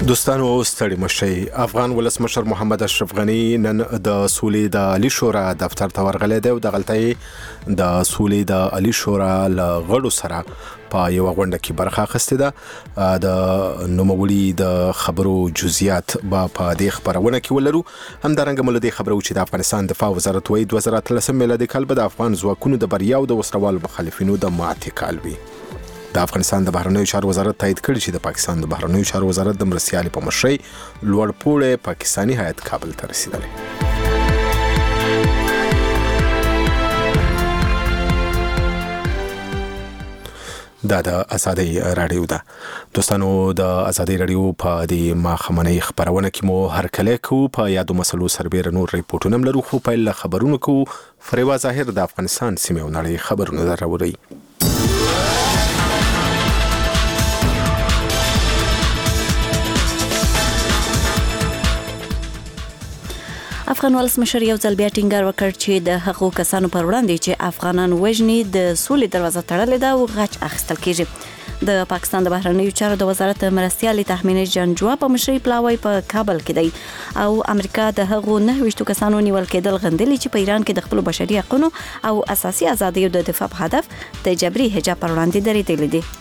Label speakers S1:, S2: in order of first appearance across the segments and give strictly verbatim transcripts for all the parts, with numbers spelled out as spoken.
S1: دوستانو ستړي مشي. افغان ولسمشر محمد اشرف غنی نن د سولې د علی شورا دفتر ته ورغلی دی او د غلطۍ د سولې د علی شورا له غړو سره په یو غونډه کې برخه اخیستې ده. د نوموړي د خبرو جزئیات به په دې خبرونه کې ولرو. همدارنګه مله دې خبرو چې د افغانستان دفاع وزارت وایي دوه زره اتلسم میلادي کال به د افغان ځواکونو د بریا او د وسلوال مخالفینو د ماتې کال وي. د افغانستان د بهرنیو چارو وزارت تایید کړی چې د پاکستان د بهرنیو چارو وزارت د مرستیالي په مشرۍ لوړ پوړی پاکستاني هیات کابل ته رسیدلی. دا د ازادۍ رادیو ده. دوستانو د ازادۍ رادیو په دې ماښامنۍ خبرونه کې مو هرکلی کوو. په یادو مسلو سربیره نور ریپورټونه هم لرو، خو پیل له خبرونو کوو. فریوا ظاهر د افغانستان سیمې او نړۍ خبرونه در راوړي.
S2: افغان ولسمشر یو ځل بیا ټینګار وکړ چې د هغو کسانو پر وړاندې چې افغانان وژني د سولې دروازه تړلې ده او غچ اخیستل کیږي. د پاکستان د بهرنیو چارو د وزارت مرستیالي تحمیني جنجوا په مشرۍ پلاوی په کابل کې دی او امریکا د هغو نه ویشتو کسانو نیول کېدل غندلي چې په ایران کې د خپل بشري حقوقو او اساسي ازادیو د دفاع په هدف د جبري حجاب پر وړاندې درېدلي دي.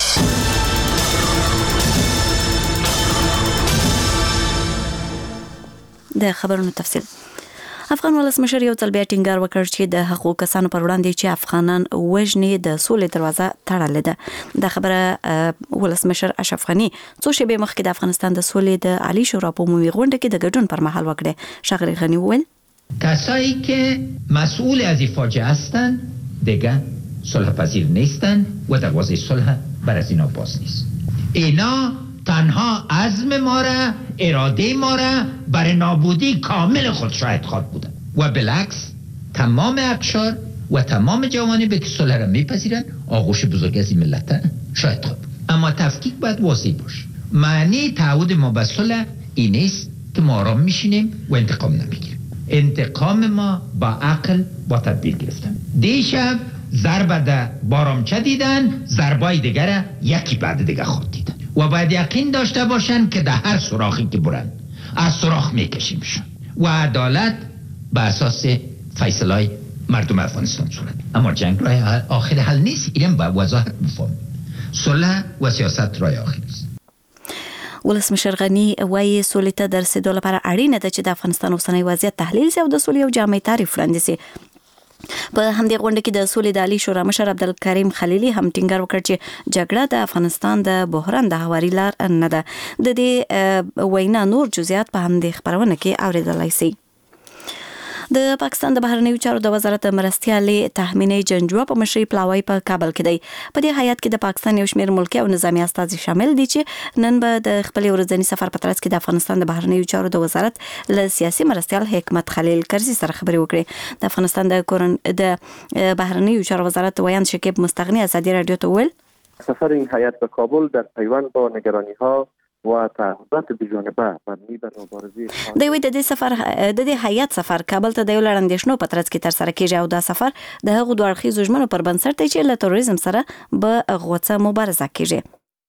S2: د خبرونو تفصیل. افغان ولسمشر یو ځل بیا ټینګار وکړ چې د هغو کسانو پر وړاندې چې افغانان وژني د سولې دروازه تړلې ده. دا خبره ولسمشر اشرف غنی څو شېبې مخکې د افغانستان د سولې د عالی شورا په عمومي غونډه کې د ګډون پر مهال وکړه. ښاغلي غنی وویل
S3: کسایی که مسئول از این فاجعه هستند دیگه صلح پذیر نیستند و دروازه صلح بر از اینا باز نیست. اینا تنها عزم ما را اراده ما را برای نابودی کامل خود شاهد خواد بودن و بالعکس تمام اقشار و تمام جوانب که صلح را میپذیرن آغوش بزرگ از این ملت شاهد خواد بود. اما تفکیک باید واضح باشه. معنی تعهد ما به صلح این است که ما آرام میشینیم و انتقام نمیگیریم. انتقام ما با عقل با تدبیر گرفتن. دیشب ضربه ده بارامچه دیدن، ضربای دیگر یکی بعد دیگر خود دیدن و باید یقین داشته باشن که در هر سوراخی که برن از سوراخ میکشیمشون و عدالت به اساس فیصلهای مردم افغانستان صورت. اما جنگ راه آخر حل نیست. اینم با وضاحت بفهم. صلح و سیاست راه آخر است.
S2: ولسمشر غنی وایي سولې ته د رسېدو لپاره اړینه ده چې د افغانستان اوسنی وضعیت تحلیل شي او د سولې یو جامع تعریف وړاندې شي. په همدې غونډه کې د سولې د عالی شورا مشر عبدالکریم خلیلي هم ټینګار وکړ چې جګړه د افغانستان د بحران د هواري لار نه ده. د دې وینا نور جزئیات په همدې خبرونه کې اوریدلای شئ. د پاکستان د بهرنیو چارو د وزارت مرستیالي تحمیني جنجوا په مشرۍ پلاوی په کابل کې دی. په دې هیات کې د پاکستان یو شمېر ملکي او نظامی استازي شامل دي چې نن به د خپل ورځني سفر په ترڅ کې د افغانستان د بهرنیو چارو د وزارت له سیاسي مرستیال حکمت خلیل کرزي سره خبرې وکړي. د افغانستان د کورن د بهرنیو چارو وزارت ویان شکیب مستغنی ازادي رادیو ته ویل
S4: سفر این هیات به کابل در پیوند با نگرانی‌ها و تعهدات بی‌جانبه مبنی بر مبارزه
S2: د وی د دې سفر د دې هیات سفر کابل ته د یو لړندېشنو په ترڅ کې تر سره کیږي او دا سفر د هغو دوه اړخیزو ژمنو پر بنسټ دی چې له تروریزم سره به غوڅه مبارزه کیږي.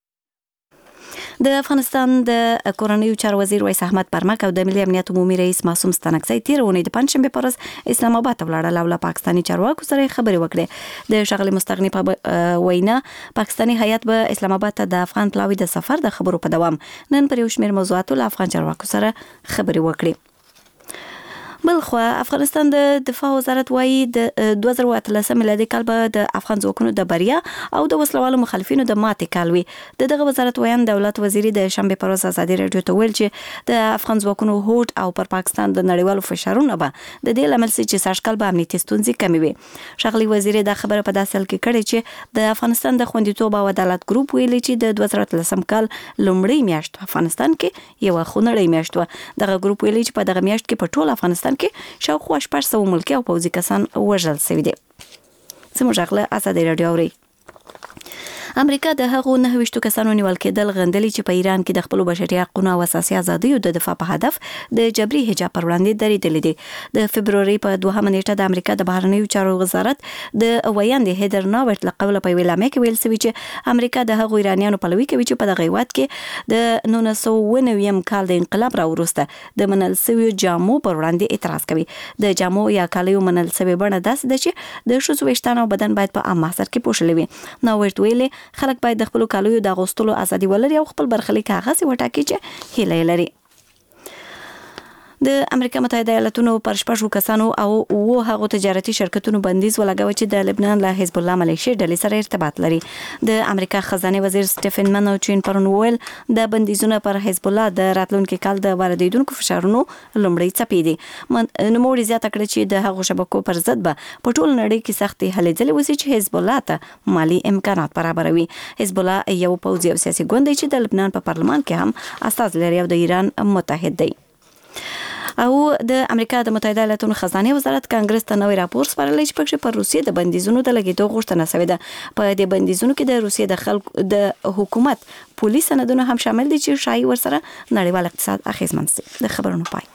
S2: د افغانستان د کورنیو چارو وزیر ویس احمد پرمک او د ملي امنیت عمومي رئیس معصوم ستانکزی تیر اونۍ د پنځشنبه پر ورځ اسلام آباد ته ولاړل او له پاکستاني چارواکو سره خبرې وکړې. د ښاغلي مستغني په وینا پاکستاني هیات به اسلام آباد ته د افغان پلاوی د سفر د خبرو په دوام نن پر یو شمېر موضوعاتو له افغان چارواکو سره خبرې وکړې. بلخوا افغانستان د دفاع وزارت وایي د دوه زره اتلسم میلادي کال به د افغان ځواکونو د بریا او د وسلوالو مخالفینو د ماتې کال وي. د دغه وزارت ویان دولت وزیري د شنبه پر ورځ ازادي رادیو ته ویل چې د افغان ځواکونو هوډ او پر پاکستان د نړیوالو فشارونو به د دې لامل سي چې سږکال به امنیتي ستونزې کمې وي. ښاغلي وزیري دا خبره په داسې حال کې کړې چې د افغانستان د خوندیتوب او عدالت ګروپ ویلي چې د دوه زره اتلسم کال لومړۍ میاشت افغانستان کې یو خونړۍ میاشت و. دغه ګروپ ویلي چې په دغه میاشت کې په ټول افغانستان کې شاوخوا شپږ سوه ملکي او پوځي کسان وژل شوي دي. زموږ غږ له ازادي رادیو اوري. امریکا د هغو نه وشتو کسانو نیول کېدل غندلي چې په ایران کې د خپل بشري حقوقو او اساسي ازادیو د دفاع په هدف د جبري حجاب پر وړاندې درېدل دي. د فبرवरी په دوهمه نیټه د امریکا د بهرنیو چارو وزارت د ویاندې هیدر ناورت لقبله په ویلامه کې ویل سوي چې امریکا د هغو ایرانیانو پلوي کوي چې په دغه هیواد کې د نولس سوه اوه نوي کال د انقلاب راوروسته د منل سوي جامو پر وړاندې اعتراض کوي. د جامو یا کالیو منل سوي بڼه داسې ده چې د ښځو ویښتان او بدن باید په عام محضر کې پوښلي وي. نو ورته ویلي خلک باید د خپل کالیو د اغوستلو ازادي ولري او خپل برخلیک هغه څه وټاکي چې هیله لري. د امریکا متحده ایالاتونو پر شپږو کسانو او وو هغو تجارتي شرکتونو بندیز ولګاوه چې د لبنان له حزب الله ملیشي ډلې سره ارتباط لري. د امریکا خزانه وزیر سټیفن منوچین پرون ویل د بندیزونو پر حزب الله د راتلونکي کال د واردېدونکو فشارونو لومړی څپې دي. نوموړي زیاته کړه چې د هغو شبکو پر ضد به په ټول نړۍ کې سختې هلې ځلې وشي چې حزب الله ته مالی امکانات برابروي. حزب الله یو پوځي او سیاسي ګوند دی چې د لبنان په پارلمان کې هم استازي لري او د ایران متحد دی. او د امریکا د متحده ایالاتونو خزانه وزارت کانګرس ته نوې راپور سپارلی چې پکې پر روسیې د بندیزونو د لګیدو غوښتنه شوې ده. په دې بندیزونو کې د روسیې د خلکو د حکومت پولیس سندونه هم شامل دي چې شایي ورسره نړیوال اقتصاد اغیزمن شي. د خبرونو پای.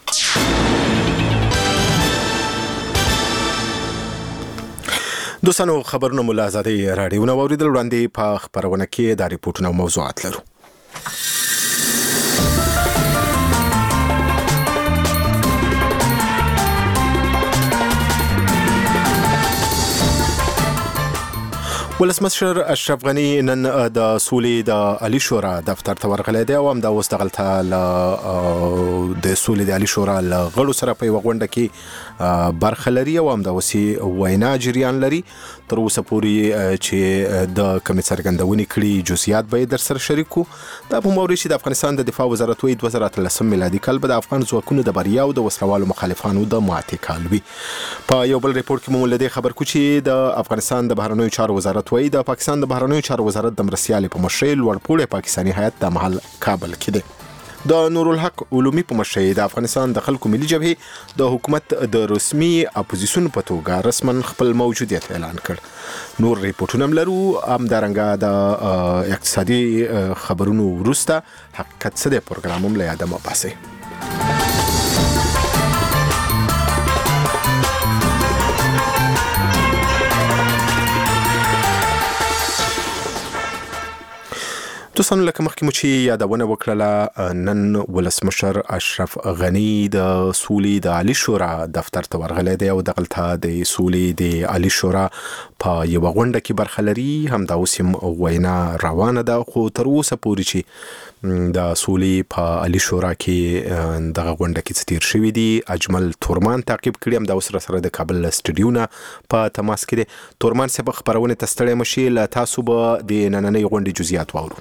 S1: دوستانو خبرونه مو له آزادۍ راډیو نه واوریدل. وړاندې په خبرونه کې د ریپورټونو موضوعات لرو. ولسمشر اشرف غنی نن د سولې د علي شورا دفتر ته ورغلی دی او هم د اوس دغلته د سولې د علي شورا له غړو سره په یوه غونډه کې برخه لري او هم د اوسې وینا جریان لري. تر اوسه پورې چې د کمې څرګندونې کړي جزئیات به یې در سره شریک کړو. دا په موري چې د افغانستان د دفاع وزارت وایي دوه زره اتلسم میلادي کال به د افغان ځواکونو د بریا او د وسلوالو مخالفانو د ماتې کال وي. په یو بل ریپورت کې مو له دې خبر کو چې د افغانستان د بهرنیو چارو وزارت وایي د پاکستان د بهرنیو چارو وزارت د مرستیال په مشرۍ لوړپوړی پاکستاني هیئت د محل کابل کې دی. د نورالحق علومي په مشرۍ د افغانستان د خلکو ملي جبهې د حکومت د رسمي اپوزیسیون په توګه رسما خپل موجودیت اعلان کړ. نور ریپورټونه هم لرو. همدارنګه د اقتصادي خبرونو وروسته حقیقت څه دی پروګرام هم له یاده مه باسئ. دوستانو لکه مخکې مو چې یادونه وکړله نن ولسمشر اشرف غنی د سولې د علي شورا دفتر ته ورغلی دی او دغلته د سولې د علي شورا په یوه غونډه کې برخه لري. همدا اوس هم وینا روانه ده خو تر اوسه پورې چې د سولې په علي شورا کې دغه غونډه کې څه تیر شوي دي اجمل تورمان تعقیب کړي. همدا اوس سره د کابل سټډیو نه په تماس کې دی. تورمان صاحب خبرونه ته ستړی مه شئ. له تاسو به د نننۍ غونډې جزئیات واورو.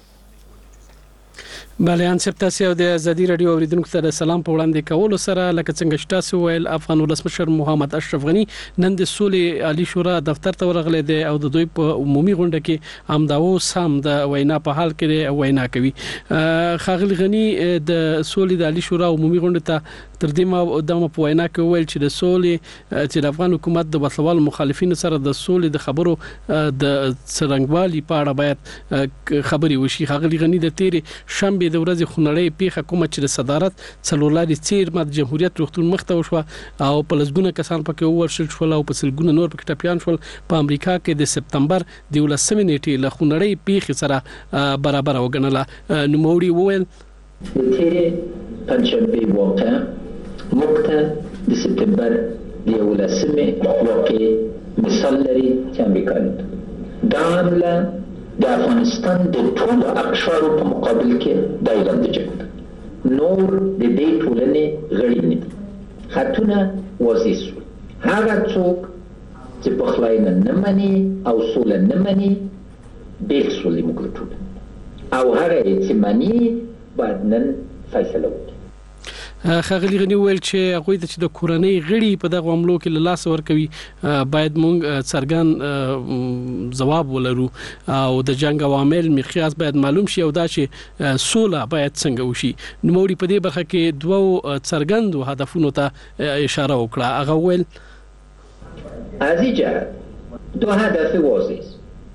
S5: بله انصب تاسو د ازادي رادیو اوریدونکو ته سلام په وړاندې کولو سره لکه څنګه چې تاسو ویل افغان ولسمشر محمد اشرف غنی نن د سولې علي شورا دفتر ته ورغلی دی او د دوی په عمومي غونډه کې همدا اوس هم د وینا په حال کې وینا کوي. ښاغلي غنی د سولې د علي شورا عمومي غونډه ته تر دې ما د په وینا کې ویل چې د سولې چې د افغان حکومت د وسلوال مخالفینو سره د سولې د خبرو د څرنګوالي په اړه باید خبري وشي. ښاغلي غنی د تیرې شنبه د ورځې خونړۍ پیښه کومه چې د صدارت څلورلارې څیرمه د جمهوریت روغتون مخته وشوه او په لسګونه کسان پکې وورشل شول او په سلګونه نور پکې ټپیان شول. په امریکا کې د سپتمبر د یولسمې نیټې له خونړۍ پیښې سره برابر وګڼله. نوموړي وویل
S3: تیرې پنجشنبې واقع موږ ته د سپتمبر د یولسمې واقع مثال لري چې امریکا دا عمله د افغانستان د ټولو اقشارو په مقابل کې د اعلان د جنګ نور د دې ټولنې غړي نه دي. خطونه واضح شول. هغه څوک چې پخلاینه نه مني او سوله نه مني بیل سولې موږ ټول او هغه چې مني باید نن فیصله وکړي.
S5: ښاغلي غنی ویل چې هغوی ته چې د کورنۍ غړي په دغه حملو کې له لاسه ورکوي باید موږ څرګند ځواب ولرو او د جنګ عوامل مقیاس باید معلوم شي او دا چې سوله باید څنګه وشي. نوموړي په دې برخه کې دوه څرګندو هدفونو ته اشاره وکړه. هغه ویل
S3: از این جهت دو هدف واضح است.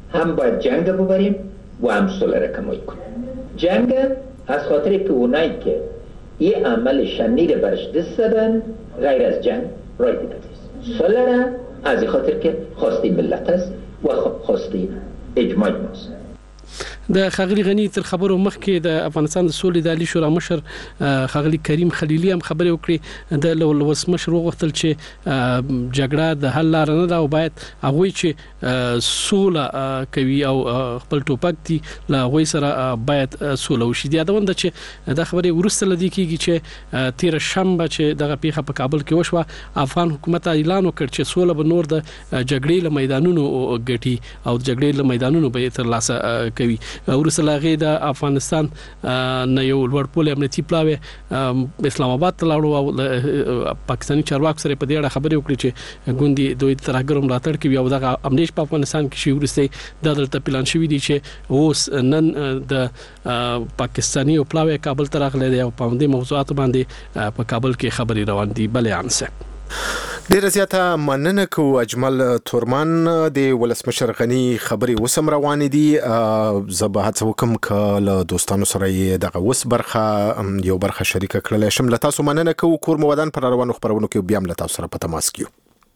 S3: هم باید جنگ ببریم و هم صلح را کمایی کنیم. جنگ از خاطر که اونایی که یه عمل شنیر برش دست زدن غیر از جنگ رای دیگه است. صلح را از خاطر که خواستی ملت است و خواستی اجماع ماست.
S5: د خغلی غنی تر خبرو مخکې د افغانستان د سولې د عالی شورا مشر خغلی کریم خلیلی هم خبرې وکړي د ولسمشر وغوښتل چې جګړه د حل لار نه ده او باید هغه چې سوله کوي او خپل ټوپک دي لا غوي سره باید سوله وشي. دا د چې د خبرې ورسته لدی کیږي چې تیر شنبه چې دغه پیښه په کابل کې وشوه افغان حکومت اعلان وکړ چې سوله به نور د جګړې له میدانونو ګټي او د جګړې له میدانونو به تر لاسه کوي. ورسلاغه د افغانستان نه یو ورپول امنیتي پلاوی اسلام آباد ته لاړو او پاکستاني چارواکو سره په دې اړه خبرې وکړي چې ګوندي دوی ترګرم راتړ کوي او د امنیت په افغانستان کې شي ورسته د دلته پلان شوی دی چې اوس نن د پاکستاني پلاوی کابل ته راغلی دی او په دې موضوعات باندې په کابل کې خبري روان دي. بلې انسه
S1: ډیر زیاته مننه کو اجمل تورمان د ولسمشر غنی خبري وسم روان دي. زبحت وکم کله دوستانو سره دغه وس برخه یو برخه شریک کړل شم. لتا سو مننه کو کور مودان پر روانو خبرونو کې بیا لتا سره په تماس کیو.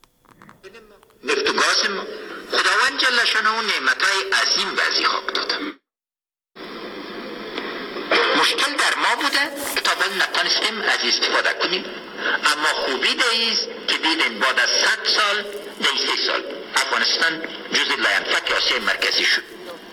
S3: نفتگاز خداوند جل شانه نعمتای عظیم به ازی خاک داده. مشکل در ما بوده تا بل نتانستیم از استفاده کنیم، اما خوبی دیست که دیدین بعد از صد سال دیسه سال افغانستان جز لاینفک آسیای مرکزی شد.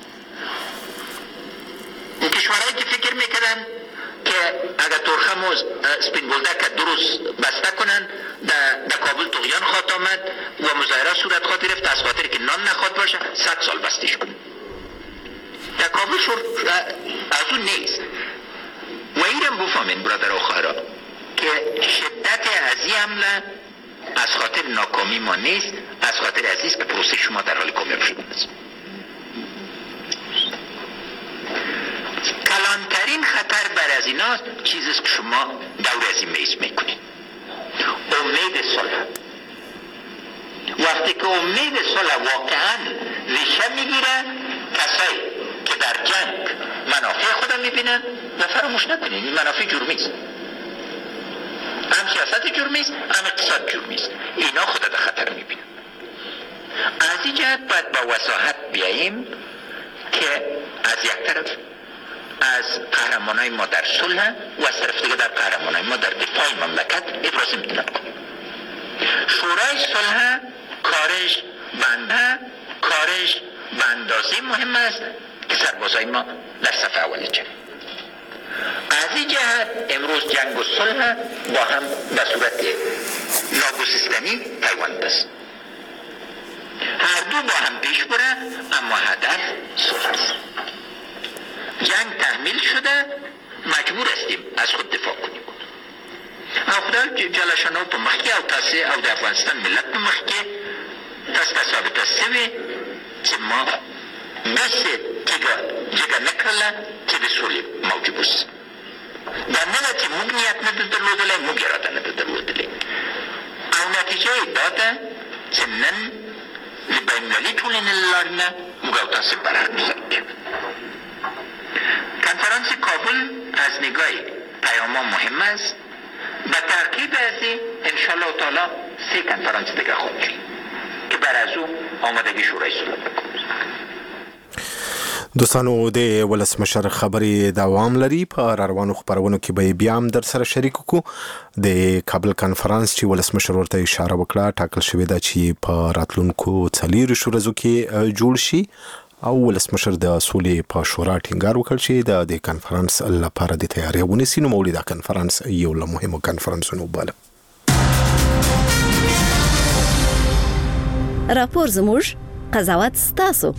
S3: اون کشورهایی که فکر میکردن که اگر ترخموز سپین بولدک درست بسته کنن در کابل طغیان خواهد آمد و مظاهره صورت خواهد گرفت از خاطر که نان نخواهد باشه صد سال بستش کنن. در کابل شد از اون نیست و ایرم بفهمین برادر و خواهران که شدت از این حمله از خاطر ناکامی ما نیست، از خاطر عزیز که پروسه شما در حال کامیاب شدن است. کلانترین خطر بر از این است چیزی است که شما دور از این میز میکنید، امید صلح. وقتی که امید صلح واقعا ریشه میگیره، کسایی که در جنگ منافع خودم میبینن و فراموش نکنید این منافع جرمی است، هم سیاست جرمی است هم اقتصاد جرمی است، اینا خود در خطر میبینن. از این جهت باید با وضاحت بیاییم که از یک طرف از قهرمانای ما در صلح و از طرف دیگه در قهرمانای ما در دفاع مملکت ابراز امتنان کنیم. شورای صلح کارش بنده کارش به اندازه مهم است که سربازای ما در صف اول جنگ. از این جهت امروز جنگ و صلح با هم به صورت ناگسستنی پیوند است. هر دو با هم پیش بره اما هدف صلح است. جنگ تحمیل شده مجبور هستیم از خود دفاع کنیم. او خدای جل شانه په مخکې او تاسې او د افغانستان ملت په مخکې تاسو ته ثابته شوې چې ما داسې تیږه جګه نه کړله چې د سولې موجب اوسي. دا نه ده چې موږ نیت نه ده درلودلی، موږ اراده نه ده درلودلی، او نتیجه یې دا ده چې نن د بینالمللي ټولنې له لارې نه موږ او تاسې برحق کوو. کنفرانس کابل از نگاه پیاما مهم است. به ترکیب از این انشالله تعالی سه کنفرانس دیگه خواهد شد که بر از او آمادگی شورای صلح بکنه.
S1: دوستانو د ولسمشر خبري دوام لري په روانو خبرونو کې به بیا هم در سره شریک کو. د کابل کانفرنس چې ولسمشر ورته اشاره وکړه ټاکل شوې ده چې په راتلونکو څلور شورزو کې جوړ شي او ولسمشر د سولې په شورا ټینګار وکړ چې د دې کانفرنس لپاره د تیاری ونیسي. نو مولي دا کانفرنس یو له مهمو کانفرنسونو بل.
S2: راپور زموږ قضاوت ستاسو.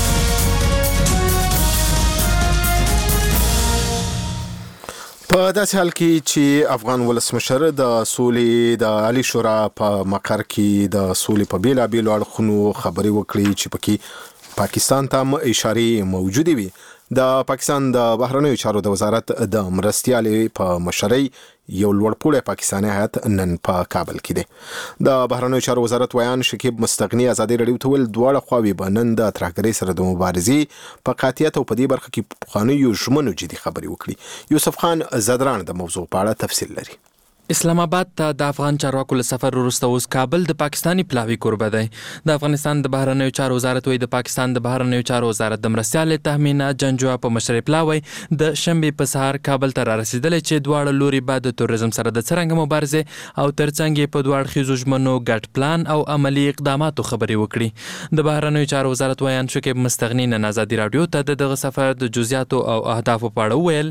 S1: په داسې حال کې چې افغان ولسمشر د سولې د عالی شورا په مقر کې د سولې په بیلابېلو اړخونو خبرې وکړې چې پکې پاکستان ته هم اشارې موجودې وي، د پاکستان د بهرنیو چارو د وزارت د مرستیالې په مشرۍ یو لوړپوړی پاکستاني هیئت نن په کابل کې دی. د بهرنیو چارو وزارت ویان شکیب مستغنی ازادي رادیو ته ویل دواړه خواوې به نن د ترهګرۍ سره د مبارزې په قاطعیت او په دې برخه کې پخوانیو ژمنو جدي خبرې وکړي. یوسف خان زدران د موضوع په اړه تفصیل لري.
S6: اسلام آباد ته د افغان چارواکو له سفر وروسته اوس کابل د پاکستاني پلاوي کوربه دی. د افغانستان د بهرنیو چارو وزارت وایي د پاکستان د بهرنیو چارو وزارت د مرستیالې تهمینه جنجوه په مشرۍ پلاوی د شنبې په سهار کابل ته را رسیدلی چې دواړه لوري به د توریزم سره د څرنګه مبارزې او ترڅنګ یې په دوه اړخیزو ژمنو ګډ پلان او عملي اقداماتو خبرې وکړي. د بهرنیو چارو وزارت ویان شکیب مستغنی نن ازادي رادیو ته د دغه سفر د جزئیاتو او اهدافو په اړه وویل.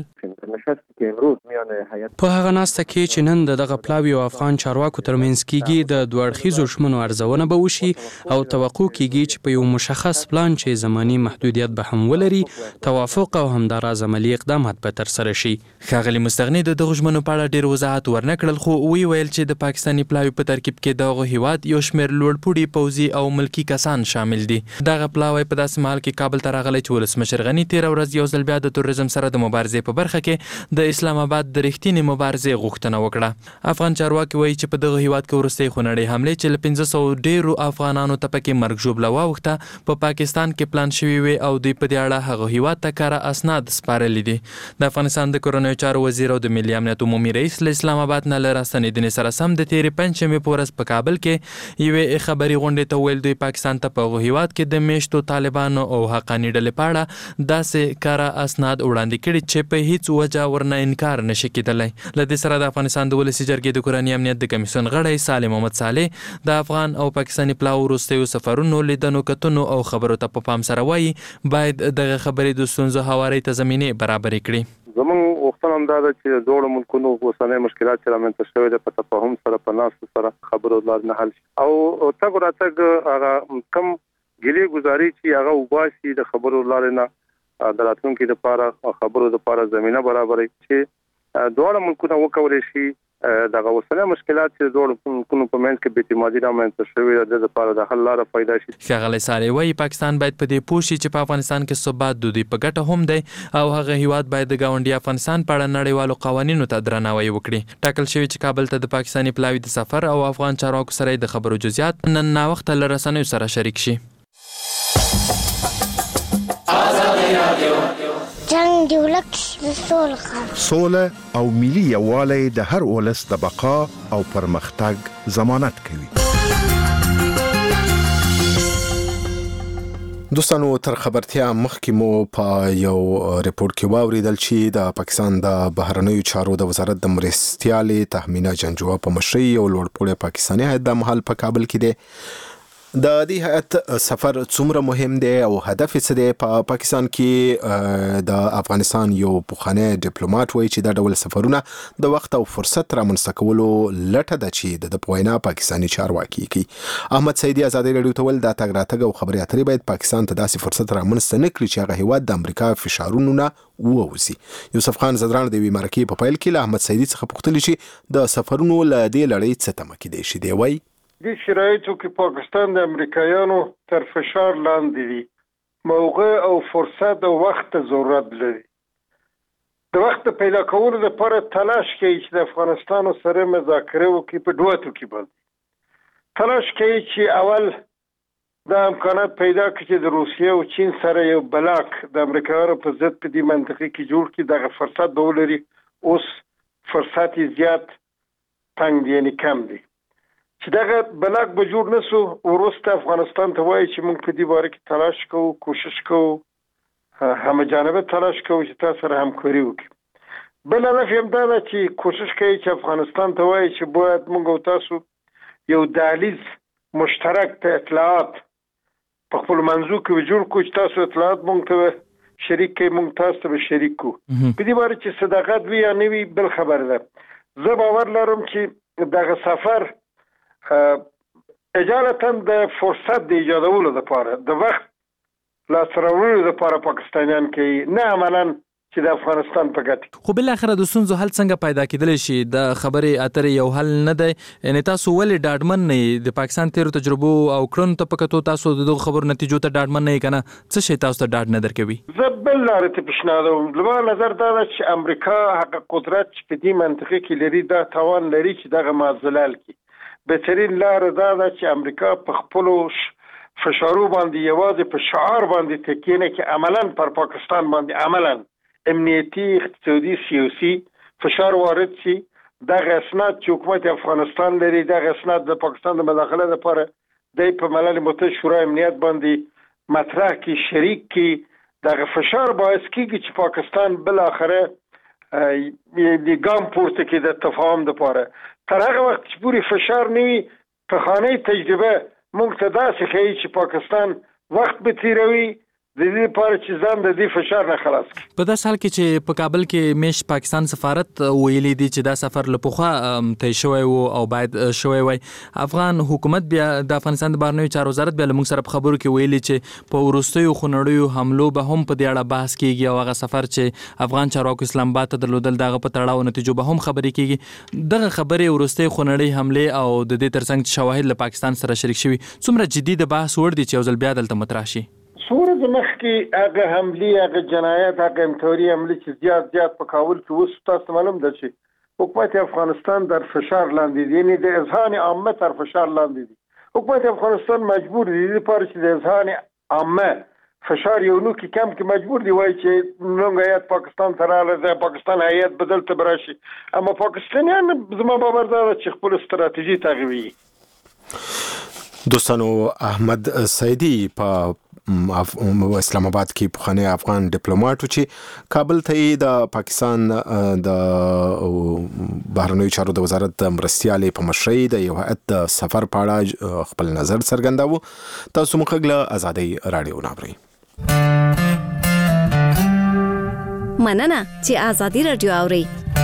S7: په هغه ناسته کې چې نن دغه پلاوی او افغان چارواکو ترمنځ کیږي د دوه اړخیزو ژمنو ارزونه به وشي او توقع کیږي چې په یو مشخص پلان چې زماني محدودیت به هم ولري توافق او همداراز عملی اقدامات به تر سره شي.
S6: ښاغلي مستغنی د دغه ژمنو په اړه ډیر وضاحت ورنکړل خو وی ویل چې د پاکستاني پلاوی په ترکیب کې دغه هیواد یو شمېر لوړپوړي پوځي او ملکی کسان شامل دي. دغه پلاوی په داسې مهال کې کابل ته راغلی چې ولسمشر غني تیر ورځ یو ځل بیا د توریزم سره د مبارزې په برخه کې د اسلام آباد د رښتینې مبارزې غوښتنه وکړه. افغان چارواکي وایي چې په دغه هیواد کې وروستۍ خونړۍ حملې چې له پنځه سوه ډیرو افغانانو ته پکې مرګ ژوبله واوښته په پاکستان کې پلان شوي وي او دوی په دې اړه هغه هیواد ته کاره اسناد سپارلي دي. د افغانستان د کورنیو چارو وزیر او د ملي امنیت عمومي رئیس له اسلام آباد نه له راستنېدنې سره سم د تېرې پنجشنبې په ورځ په کابل کې یوې خبري غونډې ته ویل دوی پاکستان ته په هغه هیواد کې د میشتو طالبانو او حقاني ډلې په اړه داسې کاره اسناد وړاندې کړي چې په هیڅ وجه ورنه انکار نشي کېدلی. له دې سره د افغانستان د ولسي جرګې د کورني امنیت د کمیسیون غړی سالم محمد صالح د افغان او پاکستاني پلاو وروستیو سفرونو لیدنو کتنو او خبرو ته په پام سره وایي باید دغه خبرې د ستونزو هوارۍ ته زمینې برابرې کړي.
S4: زموږ غوښتنه هم دا ده چې دواړو ملکونو اوسنۍ مشکلات چې رامنځته شوي دي په تفاهم سره په ناستو سره خبرو لارې نه حل شي او تګ راتګ هغه کم ګیلې ګزاري چې هغه وباسي د خبرو لارې نه د راتلونکي لپاره خبرو لپاره زمینه برابرې چې دواړه ملکونه وکولای شي دغه اوسنۍ مشکلات چې دواړو ملکونو په منځ کې بې اعتمادي رامنځته شوې ده د لپاره د حل لاره پیدا شي.
S6: ښاغلی صالح وایي پاکستان باید په دې پوه شي چې په افغانستان کې ثبات د دوی په ګټه هم دی او هغه هیواد باید د ګاونډي افغانستان په اړه نړیوالو قوانینو ته درناوی وکړي. ټاکل شوي چې کابل ته د پاکستاني پلاوي د سفر او افغان چارواکو سره د خبرو جزئیات نن ناوخته له رسنیو سره شریک شي.
S8: جنگ دی ولک د سوله
S9: سوله او ملي یووالی د هر ولس د بقا او پرمختګ ضمانت کوي.
S1: دوستانو تر خبرتیا مخکې مو په یو ریپورت کې واوریدل چې د پاکستان د بهرنیو چارو د وزارت د مرستیالې تهمینه جنجوه په مشرۍ یو لوړپوړی پاکستاني هیئت د مهال په کابل کې دی. د دې هیئت سفر څومره مهم دی او هدف یې څه دی؟ په پاکستان کې د افغانستان یو پخوانی ډیپلوماټ وایي چې دا ډول سفرونه د وخت او فرصت رامنځته کولو لټه ده چې د په وینا پاکستاني چارواکي کوي. احمد سیدي ازادي رادیو ته ویل دا تګ راتګ او خبرې اترې باید پاکستان ته داسې فرصت رامنځته نه کړي چې هغه هیواد د امریکا فشارونو نه ووځي. یوسف خان زدران د یوې مرکې په پیل کې له احمد سیدي څخه پوښتنه چې د سفرونو له دې لړۍ څه تمه کېدای شي. دی وایي
S10: د شرایطو کې پاکستان د امریکایانو تر فشار لاندې وي، موقع او فرصت او وخت ضرورت لري. د وخت پیدا کولو لپاره تلاش کوي چې د افغانستان سره مذاکره وکړي په دوه ټکي باندې. تلاش کوي چې اول د امکانات پیدا کړي چې د روسیې او چین سره یو بلاک د امریکایانو په ضد په دې منطقه کې جوړ کړي. دغه فرصت به ولري. اوس فرصت زیات تنګ دی، یعنې کم دی. چې دغه بلاک به جوړ نه سو وروسته افغانستان ته وایي چې موږ په دې باره کې تلاش کوو، کوشش کوو، همه جانبه تلاش کوو چې تاسو سره همکاري وکړي. بل هدف یې هم دا ده چې کوشش کوي چې افغانستان ته وایي چې باید موږ او تاسو یو دهلیز مشترک ته اطلاعات په خپل منځو کې جوړ کړو چې تاسو اطلاعات موږ ته شریک کړئ، موږ تاسو ته به شریک کړو. په دې باره چې صداقت وي یا نه وي بل خبره ده. زه باور لرم چې دغه سفر اجالتا د فرصت د ایجادولو لپاره د وخت لاسته راوړلو لپاره پاکستانیان کوي، نه عملا چې د افغانستان په ګټه.
S6: خو بل اخر د ستونزو حل څنګه پیدا کېدلی شي؟ د خبرې اترې یو حل نه دی. یعنې تاسو ولې ډاډمن نه یې؟ د پاکستان تیرو تجربو او کړنو ته په کتو تاسو د دغو خبرو نتیجو ته ډاډمن نه یې که نه؟ څه شی تاسو ته ډاډ نه درکوي؟ زه
S10: بل لارې ته پیشنهادوم. زما نظر دا ده چې امریکا هغه قدرت چې په دې منطقه کې لري دا توان لري چې دغه معضله حل کړي. بهترین لار دا ده چې امریکا په خپلو فشارو باندې یوازې په شعار باندې تکیه نه کړي، عملاً پر پاکستان باندې عملاً امنیتی، اقتصادي، سیاسي فشار وارد شي. دغه اسناد چې حکومت افغانستان لري، دغه اسناد د پاکستان د مداخله لپاره د په ملل متحد شورای امنیت باندې مطرح کې شریک کې دغه فشار باعث کیږي چې پاکستان بل اخره د ګام پورته کې د تفاهم لپاره تر هغه وخت چې پوری فشار نیوي په خانه تجربه موږ ته داسې ښیي چې پاکستان وخت به تیروي د دې لپاره چې ځان د دې فشار نه خلاص کړي.
S6: په داسې حال کې چې په کابل کې میش پاکستان سفارت ویلي دي چې دا سفر له پخوا طی شوی و او باید شوی وای. افغان حکومت بیا د افغانستان د بهرنیو چارو وزارت بیا له موږ سره په خبرو کې ویلي چې په وروستیو خونړیو حملو به هم په دې اړه بحث کیږي او هغه سفر چې افغان چارواکو اسلام آباد ته درلودل دغه په تړاو نتیجو به هم خبرې کیږي. دغه خبرې وروستۍ خونړۍ حملې او د دې ترڅنګ چې شواهد له پاکستان سره شریک شوي څومره جدي د بحث وړ دي چې یو ځل بیا دلته مطرح شي؟
S10: سوره د مخکې هغه حملې، هغه جنایت، هغه امتحاري حملې چې زیات زیات په کابل کې اوس تاسو معلوم ده چې حکومت افغانستان در فشار لاندې دی، یعنې د اذهان عامه تر فشار لاندې دی. حکومت افغانستان مجبور دی لپاره چې د اذهان عامه فشار یو نو کې کم کې مجبور دی وایي چې موږ هیات پاکستان ته راغلی دی، پاکستان هیات بدل ته براشي. اما پاکستانیان زما باور دا ده چې خپل ستراتیژي تعقیبوي.
S1: دوستانو، احمد سیدی په اسلام آباد کې پخوانی افغان ډیپلوماټ چې کابل ته د پاکستان د بهرنیو چارو د وزارت د مرستیالې په مشرۍ د یو هیئت د سفر په اړه خپل نظر څرګنداوه. تاسو موږ له ازادۍ رادیو ناورئ.
S2: مننه چې ازادي رادیو اورئ.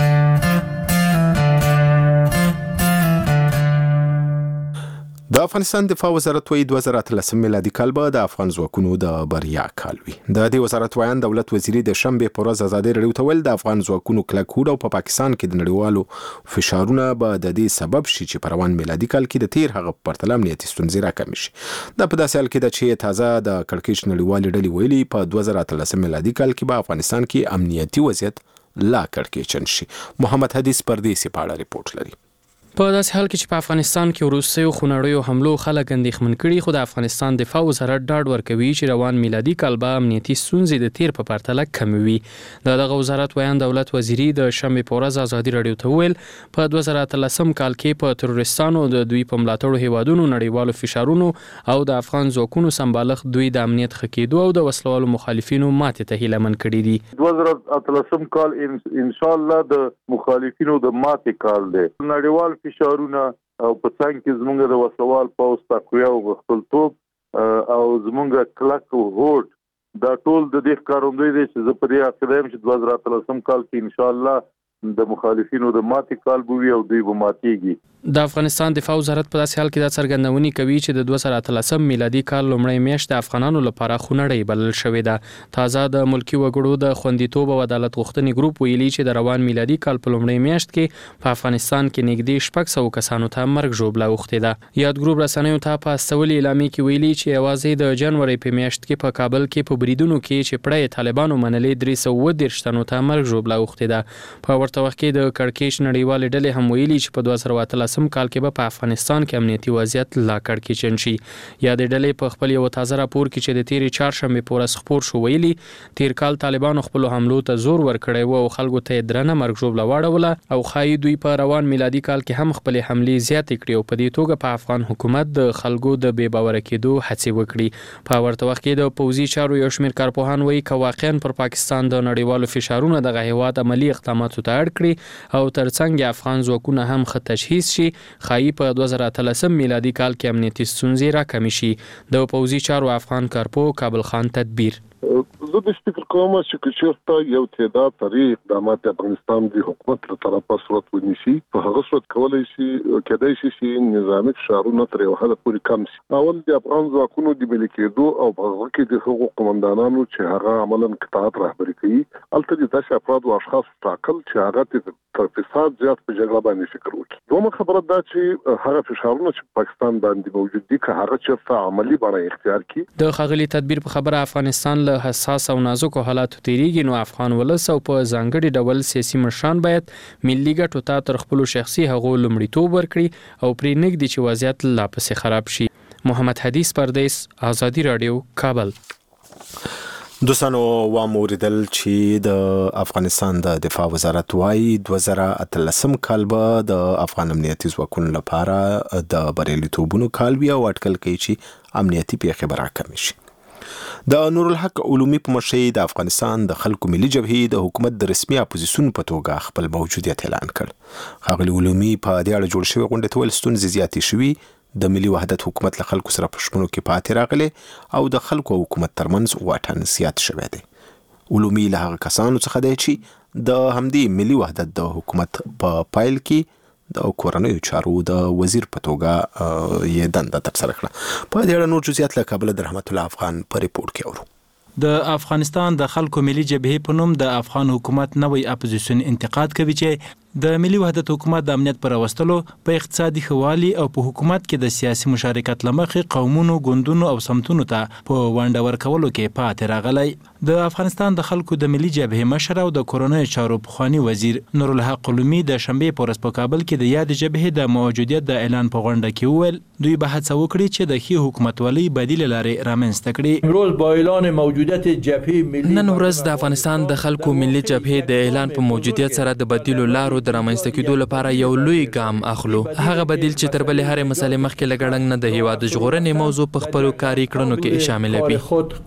S1: د افغانستان دفاع وزارت وایي دوه زره اتلسم میلادي کال به د افغان ځواکونو د بریا کال وي. د دې وزارت وایان دولت وزیري د شنبې په ورځ ازادي رادیو ته ویل د افغان ځواکونو کلک هوډ او په پاکستان کې د نړیوالو فشارونه به د دې سبب شي چې په روان میلادي کال کې د تیر هغه په پرتله امنیتي ستونزې راکمې شي. دا په داسې حال کې ده چې تازه د کړکېچ نړیوالې ډلې ویلي په دوه زره اتلسم میلادي کال کې به افغانستان کې امنیتي وضعیت لا کړکېچن شي. محمد حدیث پردیسي په اړه ریپورت لري.
S7: په داسې حال کې چې په افغانستان کې وروستیو خونړیو حملو خلک اندېښمن کړي، خو د افغانستان دفاع وزارت ډاډ ورکوي چې روان میلادي کال به امنیتي ستونزې د تیر په پرتله کمې وي. د دغه وزارت ویان دولت وزیري د شنبې په ورځ ازادي رادیو ته وویل په دوه زره اتلسم کال کې په تروریستانو د دوی په ملاتړو هیوادونو نړیوالو فشارونو او د افغان ځواکونو سمبالښت دوی د امنیت ښه کېدو او د وسلوالو مخالفینو ماتې ته هیلهمن کړي دي.
S11: دوه زره اتلسم کال ان شاء الله د مخالفینو د ماتې کال دی. نړیوال فشارونه او په څنګ کې زمونږ د وسوال پوز تقویه او غښتلتوب او زمونږ کلک هوډ دا ټول د دې ښکارندوی دی چې زه په دې عقیده یم چې دوه زره اتلسم کال کې ان شاء الله د مخالفینو د ماتې کال به وي او دوی به ماتېږي.
S7: د افغانستان دفاع وزارت په داسې حال کې دا څرګندونې کوي چې د دوه زره اتلسم میلادي کال لومړۍ میاشت د افغانانو لپاره خونړۍ بلل شوې ده. تازه د ملکی وګړو د خوندیتوب او عدالت غوښتنې ګروپ ویلي چې د روان میلادي کال په لومړۍ میاشت کې په افغانستان کې نږدې شپږ سوه کسانو ته مرګ ژوبله اوښتې ده. یاد ګروپ رسنیو ته په استولې اعلامیې کې ویلي چې یوازې د جنوري په میاشت کې په کابل کې په بریدونو کې چې پړه طالبانو منلې درې سوه اووه دېرش تنو ته مرګ ژوبله اوښتې ده. په ورته وخت کې د کړکېچ نړیوالې ډلې هم ویلي چې په دوه زره اتلسم کال کې به په افغانستان کې امنیتي وضعیت لا کړکېچن شي. یا د ډلې په خپل یو تازه راپور کې چې د تیرې چهارشنبې په ورځ خپور شو ویلي تیر کال طالبانو خپلو حملو ته زور ورکړی و او خلکو ته یې درنه مرګ ژوبله واړوله او ښایي دوی په روان میلادي کال کې هم خپلې حملې زیاتې کړي او په دې توګه په افغان حکومت د خلکو د بې باوره کېدو هڅې وکړي. په ورته وخت کې د پوځي چارو یو شمېر کارپوهان وایي که واقعا پر پاکستان د نړیوالو فشارونه دغه هیواد عملي اقداماتو ته اړ کړي او ترڅنګ افغان ځواکونه هم ښه تجهیز شي ښایي په دوه زره اتلسم میلادي کال کې امنیتي ستونزې راکمې شي. د پوځي چارو افغان کارپو کابل خان تدبیر
S12: زه د فکر کوم چې چېرته یو تعداد طریق د امارت افغانستان د حکومت له طرفه صورت ونیسي په هغه صورت کولای شي کېدای شي چې نظامي فشارونه تر یو حده پورې کم شي. اول د افغان ځواکونو د ملي کېدو او په هغه کې د هغو قومندانانو چې هغه عملاً قطاعت رهبري کوي هلته د داسې افراد او اشخاص ټاکل چې هغه تر فساد زیات په جګړه باندې فکر وکړي. دومره خبره ده چې هغه فشارونه چې پاکستان باندې موجود دي که هغه چېرته عملي بڼه اختیار کړي.
S7: د ښاغلي تدبیر په خبره افغانستان له حساس او نازکو حالاتو تیریږي، نو افغان ولس او په ځانګړي ډول سیاسي مشران باید ملي ګټو ته تر خپلو شخصي هغو لومړیتوب ورکړي او پرې نږدي چې وضعیت لا پسې خراب شي. محمد حدیث پردیس، آزادي راډیو، کابل.
S1: دوستانو واموریدل چې د افغانستان د دفاع وزارت وايي دوه زره اتلسم کال به د افغان امنیتي ځواکونو لپاره د بریالیتوبونو کال وي او اټکل کوي چې امنیتي پیښې به راکمې شي. د نورالحق علومي په مشرۍ د افغانستان د خلکو ملي جبهې د حکومت د رسمي اپوزیسیون په توګه خپل موجودیت اعلان کړ. ښاغلي علومي په دې اړه جوړ شوې غونډې ته ویل ستونزې زیاتې شوي، د ملي وحدت حکومت له خلکو سره په شپنو کې پاتې راغلی او د خلکو او حکومت ترمنځ واټن زیات شوی دی. علومي له هغه کسانو څخه دی چې د همدې ملي وحدت د حکومت په پایل کې د کورنیو چارو د وزیر په توګه یې دنده ترسره کړه. په دې اړه نور جزئیات له کابل د رحمت الله افغان په ریپورت کې اورو.
S13: د افغانستان د خلکو ملي جبهې په نوم د افغان حکومت نوی اپوزیسیون انتقاد کوي چې د ملي وحدت حکومت د امنیت پر راوستلو په اقتصادي خوالي او په حکومت کې د سیاسي مشارکت لمخې قومونو، ګوندونو او سمتونو ته په ونډه ورکولو کې پاتې راغلی. د افغانستان د خلکو د ملي جبهې مشر او د کورنیو چارو پخواني وزیر نورالحق علومي د شنبې په ورځ په کابل کې د یاد جبهې د موجودیت د اعلان په غونډه کې وویل دوی به هڅه وکړي چې د ښې حکومتولۍ بدیل لارې رامنځته کړي.
S14: امروز با اعلان موجودیت جبهه ملي
S6: نن ورځ د افغانستان د خلکو ملي جبهې د اعلان په موجودیت سره د بدیلو لارو د رامنځته کېدو لپاره یو لوی ګام اخلو. هغه بدیل چې تر بلې هرې مسلې مخکې له ګړنګ نه د هېواد ژغورنې موضوع په خپلو کاري کړنو کې شامله وي.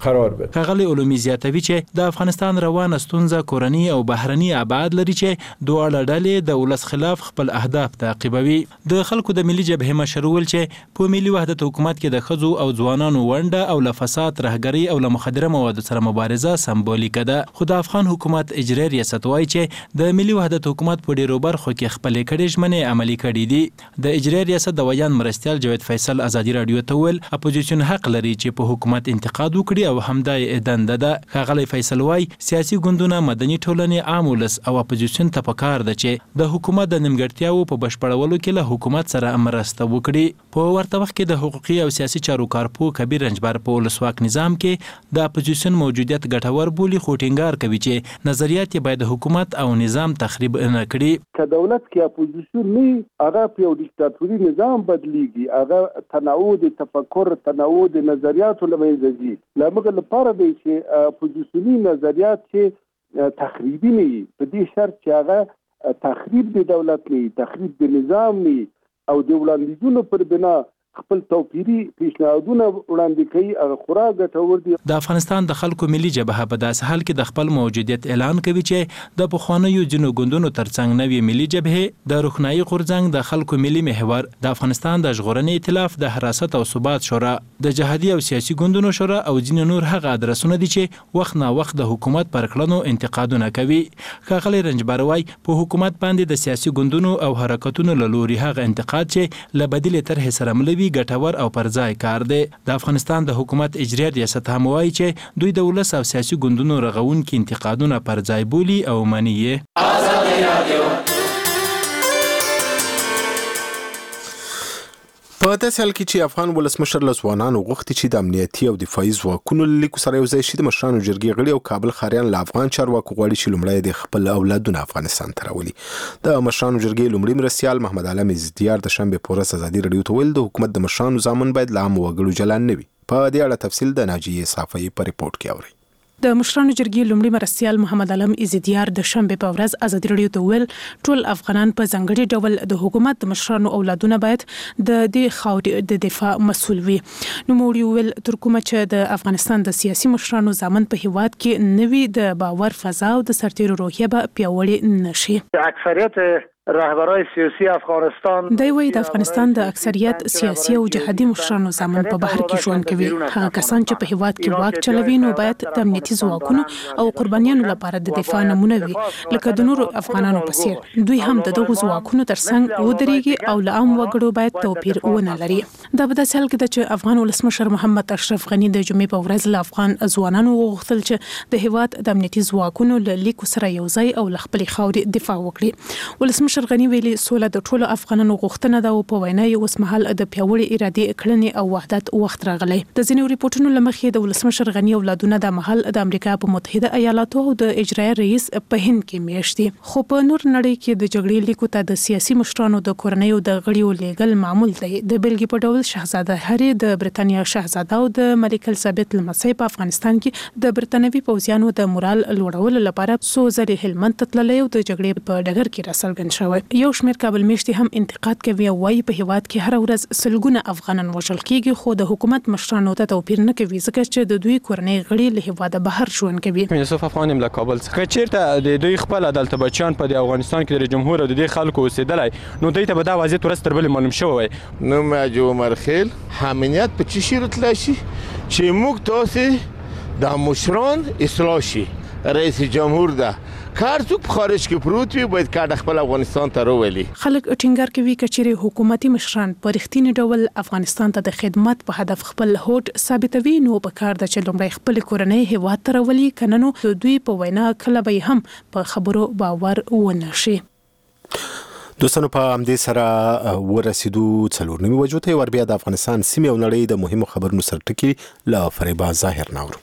S13: ښاغلي علومي زیاتوي چې د افغانستان روانه ستونزه کورني او بهرني ابعاد لري چې دواړه ډلې د ولس خلاف خپل اهداف تعقیبوي. د خلکو د ملي جبهې مشر وویل چې په ملي وحدت حکومت کې د ښځو او ځوانانو ونډه او له فساد، رهګرۍ او له مخدره موادو سره مبارزه سمبولیکه ده. خو د افغان حکومت اجرایي ریاست وایي چې د ملي وحدت حکومت په ډیرو برخو کې خپلې کړې ژمنې عملي کړي دي. د اجرایي ریاست د ویان مرستیال جاوید فیصل ازادي راډیو ته ویل اپوزیسیون حق لري چې په حکومت انتقاد وکړي او همدا یې دنده ده. ښاغلی فیصل وایي سیاسي ګوندونه، مدني ټولنې، عام ولس او اپوزیسیون ته پکار ده چې د حکومت د نیمګړتیاوو په بشپړولو کې له حکومت سره مرسته وکړي. په ورته وخت کې د حقوقي او سیاسي چارو کارپو کبیر رنجبر په ولسواک نظام کې د اپوزیسیون موجودیت ګټور بولي، خو ټینګار کوي چې نظریات یې باید حکومت او نظام تخریب نه کړي.
S15: که دولت کې اپوزیسیون نه هغه په یو دیکتاتوري نظام بدلیږي، هغه تنوع د تفکر، تنوع د نظریاتو له منځه ځي. له هغه لپاره دی چې اپوزیسیوني نظریات چې تخریبي نه وي، په دې شرط چې هغه تخریب د دولت نه، تخریب د نظام نه او د وړاندیزونو پر بنا خپل توپیری پیشنهادونه وړاندې کوي، هغه خورا ګټور دي.
S13: د افغانستان د خلکو ملي جبهه په داسې حال کې د خپل موجودیت اعلان کوي چې د پخوانیو ځینو ګوندونو ترڅنګ نوې ملي جبهې د روښنايي غورځنګ، د خلکو ملي محور، د افغانستان د ژغورنې ائتلاف، د حراست او ثبات شورا، د جهادي او سیاسي ګوندونو شورا او ځینې نور هغه ادرسونه دي چې وخت نا وخت د حکومت پر کړنو انتقادونه کوي. ښاغلی رنجبر وایي په حکومت باندې د سیاسي ګوندونو او حرکتونو له لوري هغه انتقاد چې له بدیلې طرحې سره مل وي ګټور او پر ځای کار دی. د افغانستان د حکومت اجرایي ریاست هم وایي چې دوی د ولس او سیاسي ګوندونو رغونکي انتقادونه پر ځای بولي او مني یې. آزادي راډیو.
S1: په داسې حال کې چې افغان ولسمشر له ځوانانو غوښتي چې د امنیتي او دفاعي ځواکونو له لیکو سره یوځای شي، د مشرانو جرګې غړي او کابل ښاریان له افغان چارواکو غواړي چې لومړی د خپل اولادونه افغانستان ته راولي. د مشرانو جرګې لومړي مرستیال محمد علم عزتیار د شنبې په ورځ ازادي راډیو ته ویل د حکومت د مشرانو زامن باید له عامو وګړو جلا نه وي. په دې اړه تفصیل د ناجیې صافی په ریپورت کې اورئ.
S16: د مشرانو جرګې لومړي مرستیال محمد علم عزتیار د شنبې په ورځ ازادي راډیو ته ویل ټول افغانان په ځانګړي ډول د حکومت د مشرانو اولادونه باید د دې خاورې د دفاع مسؤل وي. نوموړي ویل تر کومه چې د افغانستان د سیاسي مشرانو زامن په هیواد کې نوي د باور فضا او د سرتیرو روحیه به پیاوړې نشي.
S10: اکثریت رهبرای سیاسي افغانستان
S16: دی وایي د افغانستان د اکثریت سیاسي او جهادي مشرانو زامن په بهر کې ژوند کوي. هغه کسان چې په هیواد کې واک چلوي نو باید د امنیتي ځواکونو او قربانیانو لپاره د دفاع نمونه وي لکه د نورو افغانانو په څیر. دوی هم د دغو ځواکونو ترڅنګ ودرېږي او له عام وګړو باید توپیر ونه لري. دا په داسې حال کې ده چې افغان ولسمشر محمد اشرف غني د جمعې په ورځ له افغان ځوانانو وغوښتل چې د هیواد د امنیتي ځواکونو له لیکو سره یو ځای او له خپلې خاورې دفاع وکړي. ولسمشر غني ویلي سوله د ټولو افغانانو غوښتنه ده او په وینا یې اوس مهال د پیاوړې ارادې کړنې او وحدت وخت راغلی. د ځینو ریپورتونو له مخې د ولسمشر غني اولادونه د مهال د امریکا په متحده ایالاتو او د اجرایي رئیس په هند کې میشت دي. خو په نور نړۍ کې د جګړې لیکو ته د سیاسي مشرانو د کورنیو د غړیو لیږل معمول دی. د بلګي په ډول شاهزاده هری د برتانیا شاهزاده او د ملک الزابت لمسی په افغانستان کې د برتانوي پوځیانو د مورال لوړولو لپاره څو ځلې هلمند ته تللی او د جګړې په ډګر کې راڅرګند شوی. یو شمېر کابل میشتي هم انتقاد کوي او وايي په هیواد کې هر ورځ سلګونه افغانان وژل کیږي خو د حکومت مشرانو ته توپیر نه کوي ځکه چې د دوی کورنۍ غړي له هیواده بهر ژوند کوي.
S17: یوسف افغان له کابل څخه چیرته د دوی خپل عدالت بچیان په افغانستان کې د جمهور او د دې خلکو اوسېدلای نو دوی ته به دا وضعیت ورځ تر بلې معلوم شوی.
S18: نو ماجو مرخیل امنیت په چی شي راتلی شي چې موږ تاسې د مشران اصلاح شي. رئیس جمهور ده کار څوک په خارج کې پروت وي باید کار خپل افغانستان ته راولي.
S16: خلک ټینګار کوي چې حکومتي مشران په رښتینی ډول افغانستان ته د خدمت په هدف خپل هوډ ثابتوي نو په کار د چې لومړی خپل کورنۍ هیواد ته راولي کنه نو دوی په وینا کله به هم په خبرو باور ونه شي.
S1: دوستانو په همدې سره ورسېدو څلور نیمې وجو ته ور بیا د افغانستان سیمې او نړۍ د مهمو خبرونو سره ټکي له فریبا ظاهر ناورو.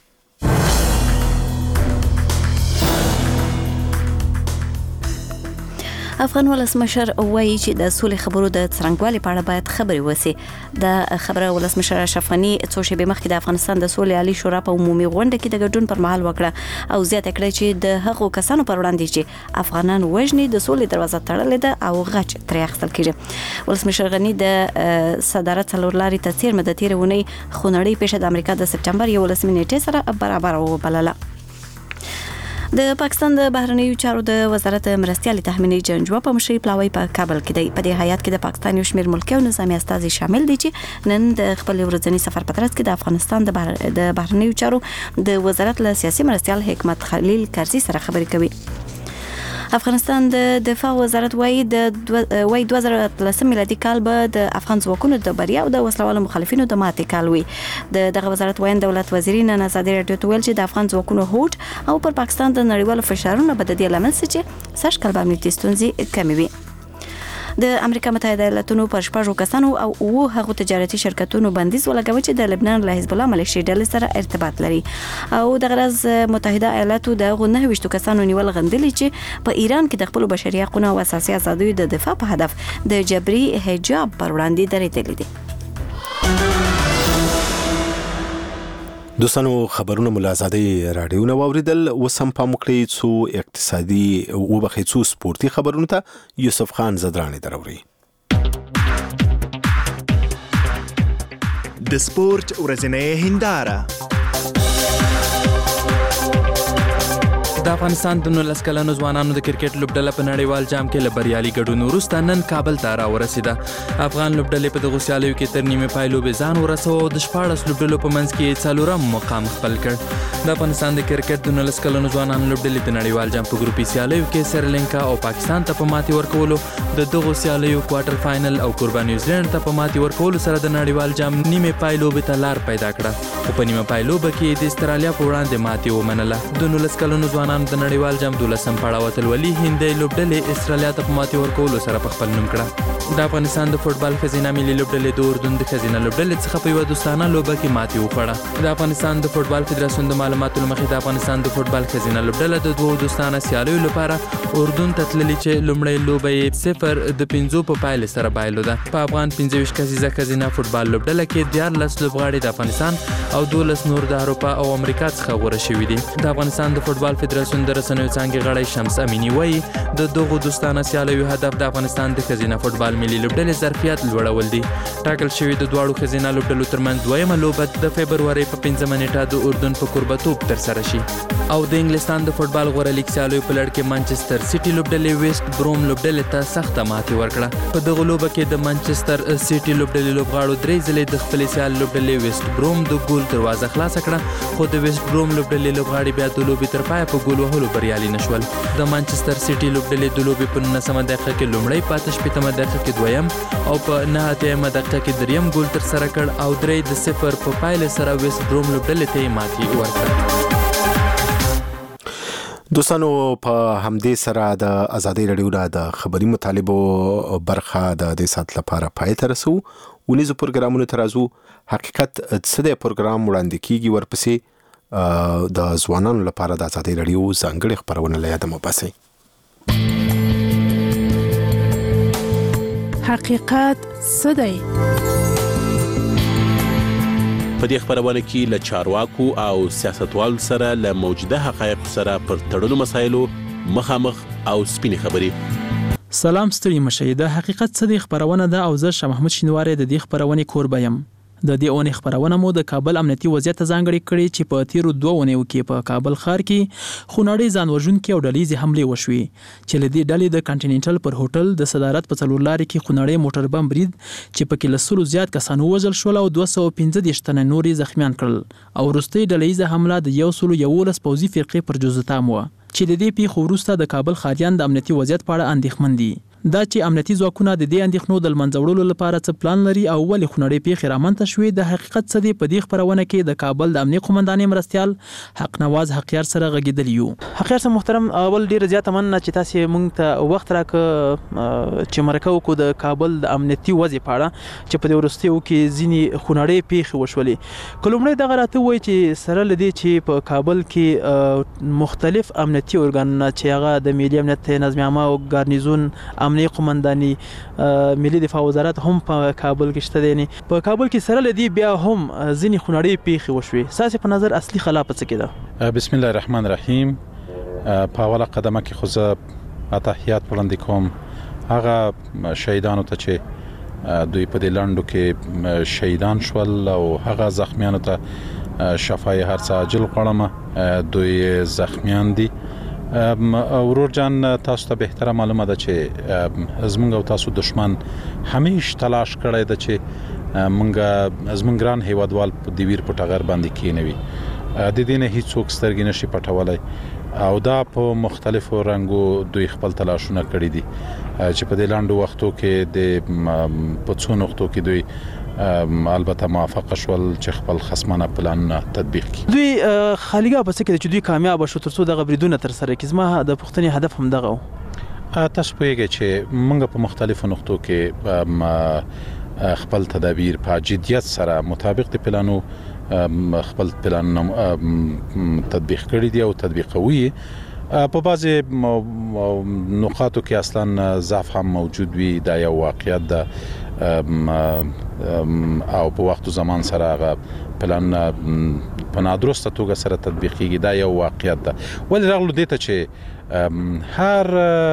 S2: افغان ولسمشر وایي چې د سولې خبرو د څرنګوالي په اړه باید خبرې وسی. د خبره ولسمشر اشرف غني څو شېبې مخکې د افغانستان د سولې عالی شورا په عمومي غونډه کې د ګډون پر مهال وکړه او زیاته کړه چې د هغو کسانو پر وړاندې چې افغانان وژني د سولې دروازه تړلې ده او غچ ترې اخیستل کیږي. ولسمشر غني د صدارت څلور لارې ته څیرمه د تیرې اونۍ خونړۍ پیښه د امریکا د سپټمبر یولسمې نیټې سره برابر وبلله. د پاکستان د بهرنیو چارو د وزارت مرستيالي تحمینی جنجوا په مشرۍ پلاوی په کابل کې دی. په دې هیات کې د پاکستان یو شمېر ملکي او نظامي استازي شامل دي چې نن د خپل ورځني سفر په ترڅ کې د افغانستان د بهر د بهرنیو چارو د وزارت له سیاسي مرستيال حکمت خلیل کرزي سره خبرې کوي. افغانستان د دفاع وزارت وایي د وایي دوه زره اتلسم میلادي کال به د افغان ځواکونو د بریا او د وسلوالو مخالفینو د ماتې کال وي. د دغه وزارت وایي دولت وزیر نن ازادي رادیو ته ویل چې د افغان ځواکونو هوډ او پر پاکستان د نړیوالو فشارونو به د دې لامل شي چې سږ کال به امنیتي ستونزې کمې وي. د امریکا متحده ایالاتونو پر شپږو کسانو او اوه هغو تجارتي شرکتونو بندیز ولګوي چې د لبنان له حزب الله ملیشي ډلې سره ارتباط لري او د غرض متحده ایالاتو د غو نه وشتو کسانو نیول غندلي چې په ایران کې د خپل بشري حقوقو او اساسي ازادیو د دفاع په هدف د جبري حجاب پر وړاندې درېدلي دي.
S1: دوستانو خبرونه مو له ازادۍ راډیو نه واوریدل. اوس هم پام وکړئ څو اقتصادي وبخښئ څو سپورتي خبرونو ته یوسف خان زدرانی دراوري.
S19: د سپورت ورځنۍ هنداره.
S6: د افغانستان د نولس کلنو ځوانانو د کرکټ لوبډله په نړیوال جام کې له بریالي ګډون وروسته نن کابل ته راورسېده. افغان لوبډلې په دغو سیالیو کې تر نیمې پای لوبې ځان ورسوه او د شپاړس لوبډلو په منځ کې څلورم مقام خپل کړ. د افغانستان د کرکټ د نولس کلنو ځوانانو لوبډلې د نړیوال جام په ګروپي سیالیو کې سریلانکا او پاکستان ته په ماتې ورکولو د دغو سیالیو کوارټر فاینل او کوربه نیوزیلند ته په ماتې ورکولو سره د نړیوال جام نیمې پای لوبې ته لار پیدا کړه. خو په نیمه پای لوبه کې د استرالیا په وړاندې ماتې ومنله. د نولس کلنو ځوانانو د نړیوال جام دولسم پړاو اتلولي هندۍ لوبډلې استرالیا ته په ماتې ورکولو سره په خپل نوم کړه. د افغانستان د فوټبال ښځینه ملي لوبډلې د اردن د ښځینه لوبډلې څخه په یوه دوستانه لوبه کې ماتې وخوړه. د افغانستان د فوټبال فدراسیون د معلوماتو له مخې د افغانستان د فوټبال ښځینه لوبډله د دوو دوستانه سیالیو لپاره اردن ته تللې چې لومړۍ لوبه یې صفر د پنځو په پایلې سره بایلوده. په افغان پنځه ویشت کسیزه ښځینه فوټبال لوبډله کې دیارلس لوبغاړي د افغانستان او دولس نور د اروپا او امریکا څخه غوره شوي دي. د افغانستان د فوټبال فدراسیون د رسنیو څانګې غړی شمس امینی وایي د دغو دوستانه سیالیو هدف د افغانستان د ښځینه فوټبال فوټبال ملي لوبډلې ظرفیت لوړول دي. ټاکل شوی د دواړو ښځینه لوبډلو ترمنځ دویمه لوبه د فبرورۍ په پنځمه نیټه د اردن په کوربتوب ترسره شي. او د انګلستان د فوټبال غوره لیګ سیالیو په لړ کې مانچستر سیټي لوبډلې ویسټ بروم لوبډلې ته سخته ماتې ورکړه. په دغه لوبه کې د مانچستر سیټي لوبډلې لوبغاړو درې ځلې د خپلې سیال لوبډلې ویسټ بروم د ګول دروازه خلاصه کړه، خو د ویسټ بروم لوبډلې لوبغاړي بیا د لوبې تر پایه په ګول وهلو بریالي نشول. د مانچستر سیټي لوبډلې د لوبې په نولسمه دقیقه کې لومړی، په اته شپېتمه دقیقه کې دویم او په نهه اتیایمه دقیقه کې دریم ګول ترسره کړ او درې د صفر په پایله سره ویسټ بروم لوبډلې ته یې ماتې ورکړه.
S1: دوستانو په همدې سره د ازادي رادیو د خبري مطالبو برخه د دې سات لپاره پای ته رسو. ونیزو پروګرامونو ترازو حقیقت څه د پروګرام وړاندې کیږي، ورپسې د ځوانانو لپاره د ازادي رادیو ځانګړي خبرونه لیاده مو باسي.
S16: حقیقت څه دی؟
S20: په دې خبرونه کې له چارواکو او سیاستوالو سره له موجوده حقایقو سره پر تړلو مسایلو مخامخ او سپینې خبرې.
S13: سلام ستړي مشئ، د حقیقت څه دی خبرونه ده او زه شاه محمود شینواری د دې خبرونې کوربه یم. د دې اونۍ خبرونه مو د کابل امنیتي وضعیت ځانګړي کړي چې په تیرو دوه اونیو کې په کابل ښار کې خونړۍ ځان وژونکي او ډلهییزې حملې وشوې چې له دې ډلې د کانټیننټل پر هوټل د صدارت په څلور لارې کې خونړۍ موټر بم برید چې پکې له سلو زیات کسان ووژل شول او دوه سوه پنځه دېرش تنه نور یې زخمیان کړل او وروستۍ ډلهییزه حمله د یو سلو یولس پوځي فرقې پر جوزتام وه چې د دې پیښو وروسته د کابل ښاریان د امنیتي وضعیت په اړه اندېښمن دي. دا چې امنیتي ځواکونه د دې اندېښنو د لمنځه وړلو لپاره څه پلان لري او ولې خونړۍ پیښې رامنځته شوې، د حقیقت څه دی په دې خبرونه کې د کابل د امنیه قومندانې مرستیال حق نواز حقیار سره غږېدلی یو.
S21: حقیار صاحب محترم، اول ډیره زیاته مننه چې تاسو موږ ته وخت راکړ چې مرکه وکړو د کابل د امنیتي وضع په اړه چې په دې وروستیو کې ځینې خونړۍ پیښې وشولې. که لومړی دغه راته ووایي چې سره له دې چې په کابل کې مختلف امنیتي ارګانونه چې هغه د ملي امنیت نظم عامه او ګارنیزون امنیه قومنداني ملي دفاع وزارت هم په کابل کې شته دي، په کابل کې سره لدی بیا هم ځینې خونړۍ پیښې وشوې. ستاسو په نظر اصلي خلا په څه کې ده؟
S22: بسم الله الرحمن الرحیم. په اوله قدمه کې خو زه تحیات وړاندې کوم هغه شهیدانو ته چې دوی په دې لنډو کې شهیدان شول او هغه زخمیانو ته شفای هر څه عاجل غواړم، دوی زخمیان دي. ورور جان، تاسو ته بهتره معلومه ده چې زمونږ او تاسو دشمن همیش تلاش کړی ده چې مونږ زمونږ ګران هیوادوال په دیویر په ټغر باندې کینوي. د دې نه هیڅوک سترګې نشي پټولی او دا په مختلفو رنګو دوی خپل تلاشونه کړي دي چې په دې لنډو وختو کې د په څو نقطو کې دوی البته موافقه شول چې خپل خصمانه پلان تطبیق کړي.
S21: دوی خالیګا په څه کې چې دوی کامیاب شو ترڅو دغه بریدونه تر سره کړي. زما د پوښتنې هدف هم دغه و.
S22: تاسو پوهیږئ چې موږ په مختلفو نقطو کې خپل تدابیر په جدیت سره مطابق د پلانو خپل پلان تطبیق کړي دي او تطبیقوي. په بعضی نقاطو کې اصلا ضعف هم موجود وي، دا یو واقعیت ده او په وخت او زمان سره هغه پلان په نادرسته توګه سره تطبیقیږي، دا یو واقعیت ده. ولې راغلو دې ته چې هر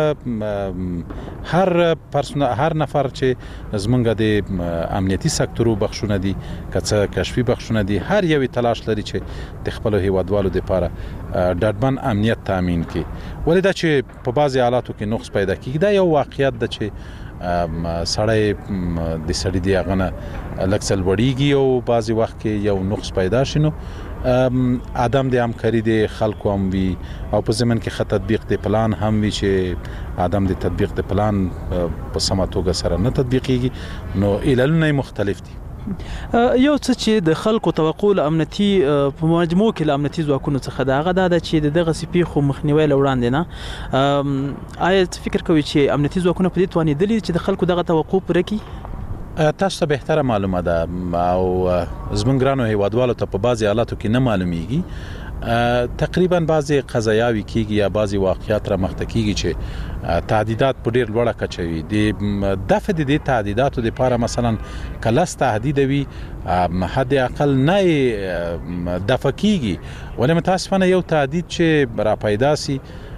S22: هر پرسونه هر نفر چې زمونږ د امنیتي سکتورو بخښونه دي که څه کشفي بخښونه دي، هر یو تلاش لري چې د خپلو هیوادوالو لپاره ډاډمن امنیت تامین کړي. ولې دا چې په بعضې حالاتو کې نقص پیدا کیږي، دا یو واقعیت ده چې سړی د سړي دی هغه نه لږ څه لوړیږي او بعضې وخت کې یو نقص پیدا شي، نو عدم د همکاري د خلکو هم وي او په ضمن کې ښه تطبیق د پلان هم وي چې عدم د تطبیق د پلان په سمه توګه سره نه تطبیقیږي، نو علتونه مختلف دي.
S21: یو څه چې د خلکو توقع له امنیتي په مجموع کې له امنیتي ځواکونو څخه ده هغه دا ده چې دغسې پیښو مخنیوی له وړاندې نه آیا څه فکر کوي چې امنیتي ځواکونه په دې توانېدلي چې د خلکو دغه توقع پوره کړي؟
S22: تاسو ته بهتره معلومه ده او زمونږ ګرانو هیوادوالو ته په بعضې حالاتو کې نه معلومیږي. تقریبا بعضې قضایاوې کیږي یا بعضې واقعیات رامخته کیږي چې تعدیدات په ډېر لوړه کچه وي. د دفع د دې تعدیداتو دپاره مثلا که لس تهدید وي حد اقل نه دفع کیږي، ولې متاسفانه یو تهدید چې راپیدا سي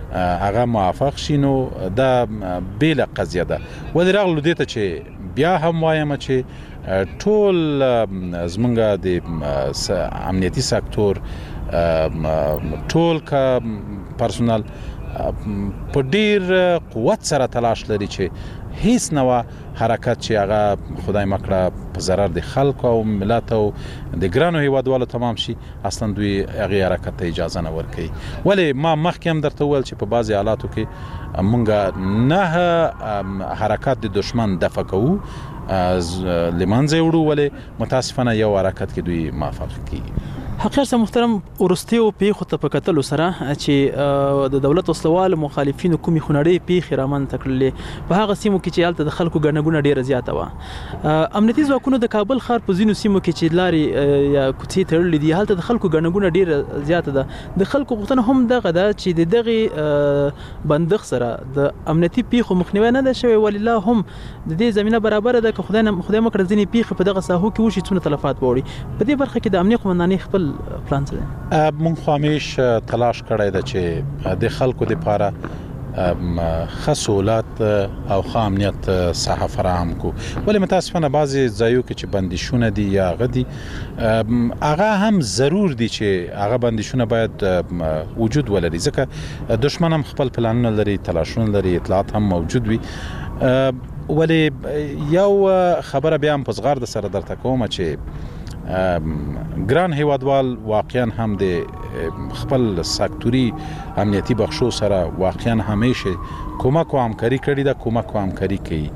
S22: هغه موافق شي نو دا بیله قضیه ده. ولې راغلو دې ته چې بیا هم وایم چې ټول زمونږ د امنیتي سکتور ټول کا پرسونل په ډیر قوت سره تلاش لري چې هیڅ نوع حرکت چې هغه خدای مکړه په ضرر د خلکو او ملت او د ګرانو هیوادوالو تمام شي اصلا دوی هغه حرکت ته اجازه نه ورکوي. ولې ما مخکې هم درته وویل چې په بعضې حالاتو کې مونږ نه حرکت د دشمن دفع کوو له منځه وړو، ولې متاسفانه یو حرکت کې دوی موافق کیږي.
S21: حقیقت سره محترم ورستیو پیښو ته په کتلو سره چې د دولت وسلوال مخالفینو کومې خونړۍ پیښې رامنځته کړلې په هغه سیمو کې چې هلته د خلکو ګڼه ګوڼه ډېره زیاته وه. امنیتي ځواکونو د کابل ښار په ځینو سیمو کې چې لارې یا کوڅې تړلې دي هلته د خلکو ګڼه ګوڼه ډېره زیاته ده. د خلکو غوښتنه هم دغه ده چې د دغې بندښت سره د امنیتي پیښو مخنیوی نه ده شوی، ولله هم د دې زمینه برابره ده که خدای مکړه ځینې پیښې په دغه ساحو کې وشي څومره تلفات به وړي. په دې برخه کې د امنیه قومندانۍ خپل پلان څه دی؟
S22: مونږ خو همیش تلاش کړی ده چې د خلکو دپاره ښه سهولت او ښه امنیت ساحه فراهم کو. ولې متاسفانه بعضې ځایو کې چې بندیشونه دي یا هغه دي هغه هم ضرور دي چې هغه بندیشونه باید وجود ولري، ځکه دشمن هم خپل پلانونه لري، تلاشونه لري، اطلاعات هم موجود وي. ولې یو خبره بیا هم په زغرده سره درته کومه چې ګران هیوادوال واقعا هم د خپل سکتوري امنیتي بخشو سره واقعا همیشه کومک او همکاري کړې ده، کومک او همکاري کوي.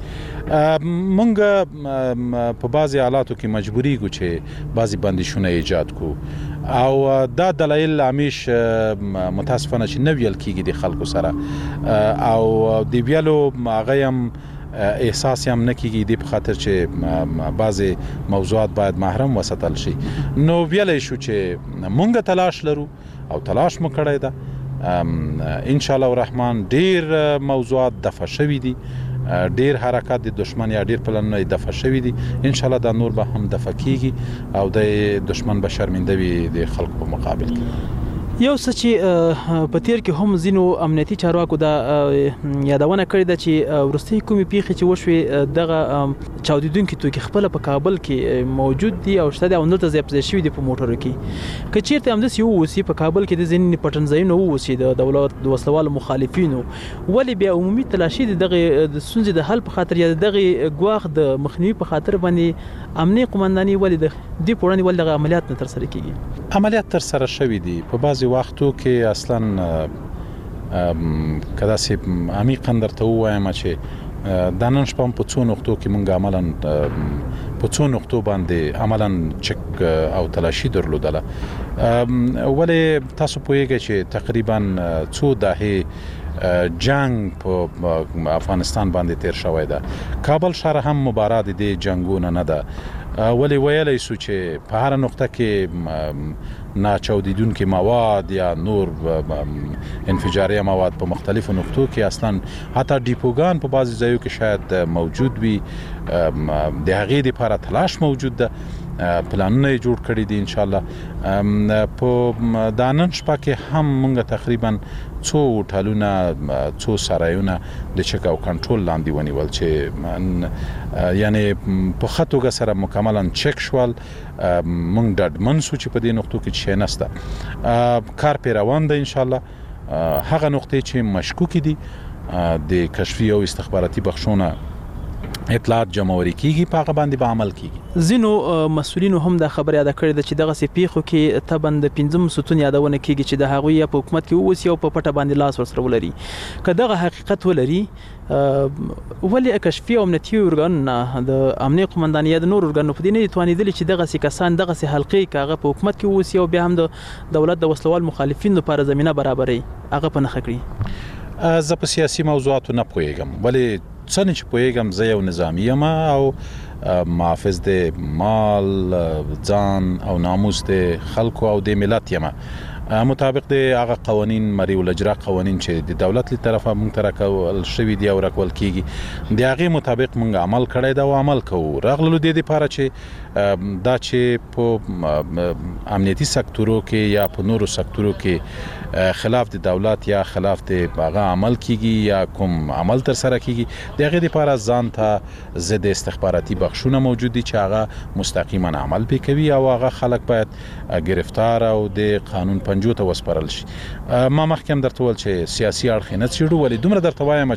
S22: مونږ په بعضې حالاتو کې مجبوریږو چې بعضې بندیشونه ایجاد کو او دا دلایل همیش متاسفانه چې نه ویل کېږي د خلکو سره او د ویلو هغه هم احساس هم نه کېږي د په خاطر چې بعضې موضوعات باید محرم وساتل شي. نو ویلی شو چې مونږ تلاش لرو او تلاش مو کړی ده. انشاءالله الرحمن ډیر موضوعات دفع شوي دي، ډیر حرکات د دشمن یا ډیر پلانونه دفع شوي دي. انشاءالله دا نور به هم دفع کیږي او د دشمن به شرمنده وي د خلکو په مقابل کې.
S21: یو څه چې په تیر کې هم ځینو امنیتي چارواکو دا یادونه کړې ده چې وروستۍ کومې پیښې چې وشوې دغه چاودیدونکي توکي خپله په کابل کې موجود دي او شته دي او دلته ځای په ځای شوي دي په موټرو کې. که چیرته همداسې ووسي په کابل کې د ځینې پټنځایونه ووسي د دولت د وسلوالو مخالفینو، ولې بیا عمومي تلاشي د دغې د ستونزې د حل په خاطر یا د دغې ګواښ د مخنیوي په خاطر باندې امنیه قومندانۍ ولې د دې په وړاندې ولې دغه عملیات نه ترسره کیږي؟
S22: عملیات ترسره شوي دي په بعضې وختو کې اصلا که داسې عمیقا درته ووایم چې دا نن شپه هم په څو نقطو کې مونږ عملا په څو نقطو باندې عملا چک او تلاشي درلودله. ولې تاسو پوهیږئ چې تقریبا څو دهې جنگ په افغانستان باندې تیر شوی ده. کابل ښار هم مبارا د دې جنګونه نه ده، ولې ویلی سو چې په هره نقطه کې ناچاودیدونکي مواد یا نور انفجاري مواد په مختلفو نقطو کې اصلا حتی ډیپوګان په بعضې ځایو کې شاید موجود وي. د هغې دپاره تلاش موجود ده، پلانونه یې جوړ کړي دي. انشاءالله په دا نن شپه کې هم مونږ تقریبا څو هوټلونه څو سرایونه د چک او کنټرول لاندې ونیول چې یعنی په ښه توګه سره مکملا چک شول. مونږ ډاډمن سو چې په دې نقطو کې شی نسته. کار پې روان ده انشاءالله. هغه نقطې چې مشکوکې دي د کشفي او استخباراتي بخشونه اطلاعات جمعوري کیږي، په هغه باندې به عمل کیږي.
S21: ځینو مسؤلینو هم دا خبر یاده کړې ده چې دغسې پیښو کې طبعا د پنځم ستون یادونه کیږي چې د هغوی یا په حکومت کې واوسي او په پټه باندې لاس ورسره ولري. که دغه حقیقت ولري ولې کشفي او امنیتي ارګانونه د امنیه قومندانۍ یا د نور ارګانونو په دې نه دي توانېدلي چې دغسې کسان دغسې حلقې که هغه په حکومت کې واوسي او بیا هم د دولت د وسلوال مخالفینو لپاره زمینه برابروي هغه په نښه کړي؟
S22: زه په سیاسي موضوعاتو نه پوهېږم، ولې څنګه چې پوهېږم زه یو نظامي یم او محافظ د مال ځان او ناموس د خلکو او د ملت یم. مطابق د هغه قوانین مری ولجرا قوانین چې د دولت له طرفه مونږ تر کول شوی دی او راکول کیږي د هغه مطابق مونږ عمل کړی دا او عمل کوو. راغلو د دې لپاره چې دا چې په امنیتي سکتورو کې یا په نورو سکتورو کې خلاف د دولت یا خلاف د هغه عمل کیږي یا کوم عمل تر سره کیږي د هغه لپاره ځان ته ضد استخباراتي بخښونه موجود دي چې هغه مستقیما عمل پکوي او هغه خلک باید گرفتار او د قانون پنجو ته وسپارل شي. ما مخکې درته ول چې سیاسي اړخ نه څیړو ولې دومره درته وایم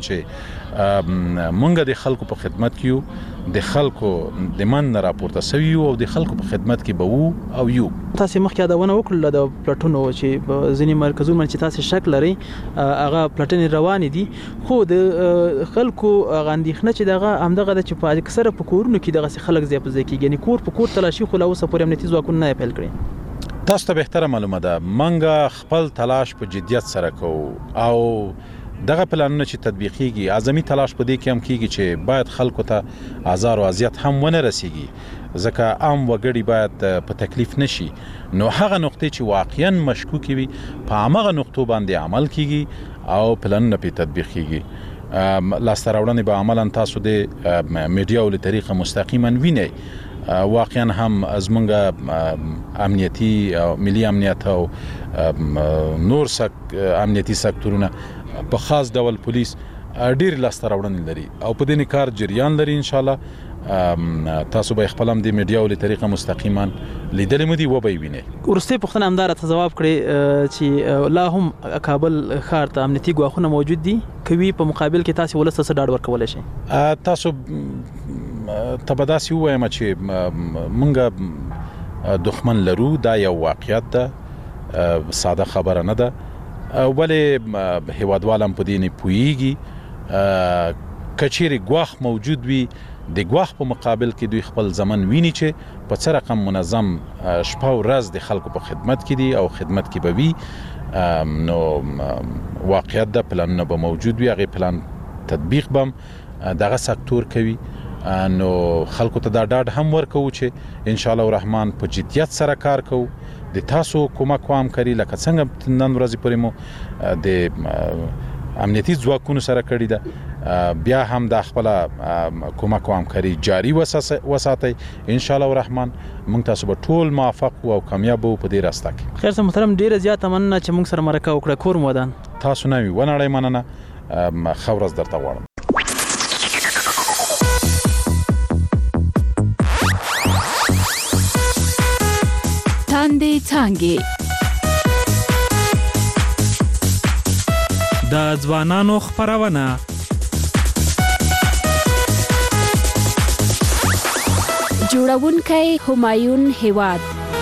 S22: چې مونږ د خلکو په خدمت کې یو د خلکو د من راپورته سوي او د خلکو په خدمت کې به وو او یو.
S21: تاسو مخکې یادونه وکړه د پلاټونو چې په ځینې مرکزونو باندې تاسو شک لري هغه پلاټن روان دي خو د خلکو غاندېخنه چې دغه همدغه د چې په اکثره په کورونو کې دغه خلک زیات ځکه یعنی کور په کور تلاشي خو لا اوسه پورې امنیتي ځواکونه نه پیل کړي.
S22: تاسو ته بهتره معلومه ده منګه خپل تلاش په جدیت سره کوو او دغه پلانونه چې تطبیقيږي اعظمي تلاش په دې کې هم کیږي چې باید خلکو ته آزار او اذیت هم ونه رسیږي ځکه عام وګړي باید په تکلیف نشي. نو هغه نقطې چې واقعا مشکوک وي په هغه نقطو باندې عمل کیږي او پلانونه په تطبیق کیږي. لاسته راوړنې به عملاً تاسو د میډیا له طریقه مستقیما وینئ. واقعا هم از منګه امنیتي او ملي امنیت او نور سک امنیتي سکتورونه په خاص ډول پولیس ډیر لاسته راوړنې لري او په دې کار جریان لري. ان شاء الله تاسو به خپل هم د میډیا له طریقه مستقیما لیدل مو دي و به وینئ.
S21: ورسته پښتنه همدار ته جواب کړي چې لا هم کابل ښار ته امنیتي ګواښونه موجود دي کوي په مقابل کې تاسو ولسته څه ډاډ ورکول شي.
S22: تاسو تبداسي وایم چې مونږه دښمن لرو دا یو واقعیت ده ساده خبره نه ده ولې هیوادوالم په دې نه پوهیږي کچېری ګواښ موجود وي د ګواښ په مقابل کې دوی خپل ځمن ویني چې په څه رقم منظم شپه او ورځ د خلکو په خدمت کې دي او خدمت کې به وي. نو واقعیت ده پلانونه به موجود وي هغه پلان تطبیق بم دغه سکتور کوي. نو خلکو ته دا ډاډ هم ورکوو چې ان شاء الله الرحمن په جدیت سره کار کوو. د تاسو کومک کوم کوي لکه څنګه نن ورځې پورې مو د امنیتي ځواکونو سره کړی ده بیا هم د خپل کومک کوم کوي جاری وساتئ. ان شاء الله الرحمن موږ تاسو به ټول موفق او کامیاب وو په دې راسته کې.
S21: خیر سم محترم ډیره زیات مننه چې موږ سره مرکه وکړه کور مودان
S22: تاسو نه وی ونړی مننه خورز درته غواړم.
S3: تاندې څانګې
S13: د ځوانانو خبرونه
S3: جوړونکی همایون هیواد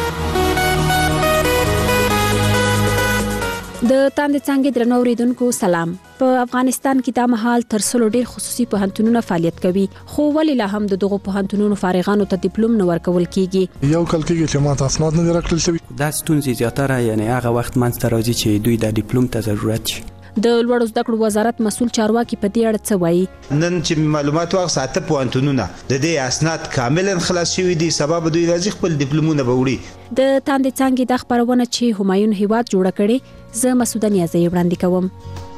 S3: د تاندې څانګې درنو اوریدونکو سلام. په افغانستان کې دا مهال تر څلو ډیر خصوصي پوهنتونونه فعالیت کوي خو ولې لا هم د دغو پوهنتونونو فارغانو ته ډیپلوم نه ورکول کیږي.
S5: یو کال کېږي چې ماته اسناد نه راکړل شوی.
S23: دا ستونزې زیاتره یعنی هغه وخت منځته راځي چې دوی د ډیپلوم ته ضرورت شي.
S3: د لوړو زده کړو وزارت مسول چارواکي په دې اړه څه وایي.
S24: نن چې معلومات واغساته پوهنتونونه د دې اسناد کاملا خلاص شوی دي سبب دوی راځي خپل ډیپلومونه به وړي.
S3: د تاندې څانګې د خبرونه چې همایون هیواد جوړ کړي زه مسعوده نیازی وړاندې کوم.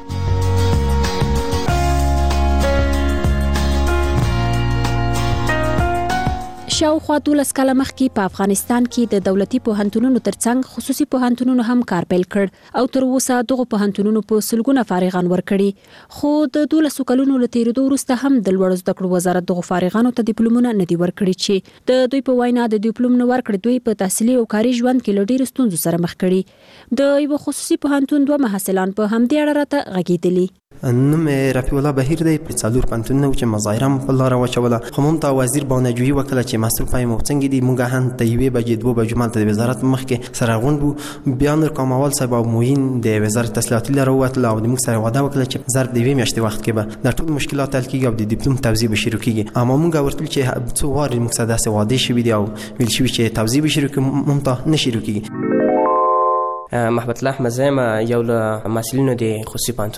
S3: شاوخوا دولس کاله مخکې په افغانستان کې د دولتي پوهنتونونو ترڅنګ خصوصي پوهنتونونو هم کار پیل کړ او تر اوسه دغه پوهنتونونو په سلګونه فارغان ورکړي خو د دولس کلونو له تیریدو وروسته هم د لوړو زده کړو وزارت دغه فارغانو ته ډیپلومونه نه دی ورکړي چې د دوی په وینا د ډیپلوم نه ورکړي دوی په تحصیلي او کاري ژوند کې له ډیرو ستونزو سره مخ کړي. د یو خصوصي پوهنتون دوه محصلان په همدې اړه راته غږیدلي.
S23: نوم رفیع الله بهیر دی په څلور پنځونه چې مظاهره په لار واچوله خو مم ته وزیر بانجوی وکړه چې مسؤل پای مو څنګه دی مونږه هم ته یوې بجې دوه بجې مال ته وزارت مخ کې سره غون بو بیان کوموال صاحب موین د وزارت تحصیلات لاره وته او د موږ سره وعده وکړه چې ظرف دی میاشتې وخت کې به د ټول مشکلات حل کیږي او د ډیپلوم توزیع به شروع کیږي. اما مونږ ورتل چې څو واره موږ سره داسې وعده شوی دی او ویل شوی چې توزیع به شروع کیږي مم ته نه شروع کیږي.
S25: محمد الله احمد زما یو له مسؤلینو د خصوصي پانتونو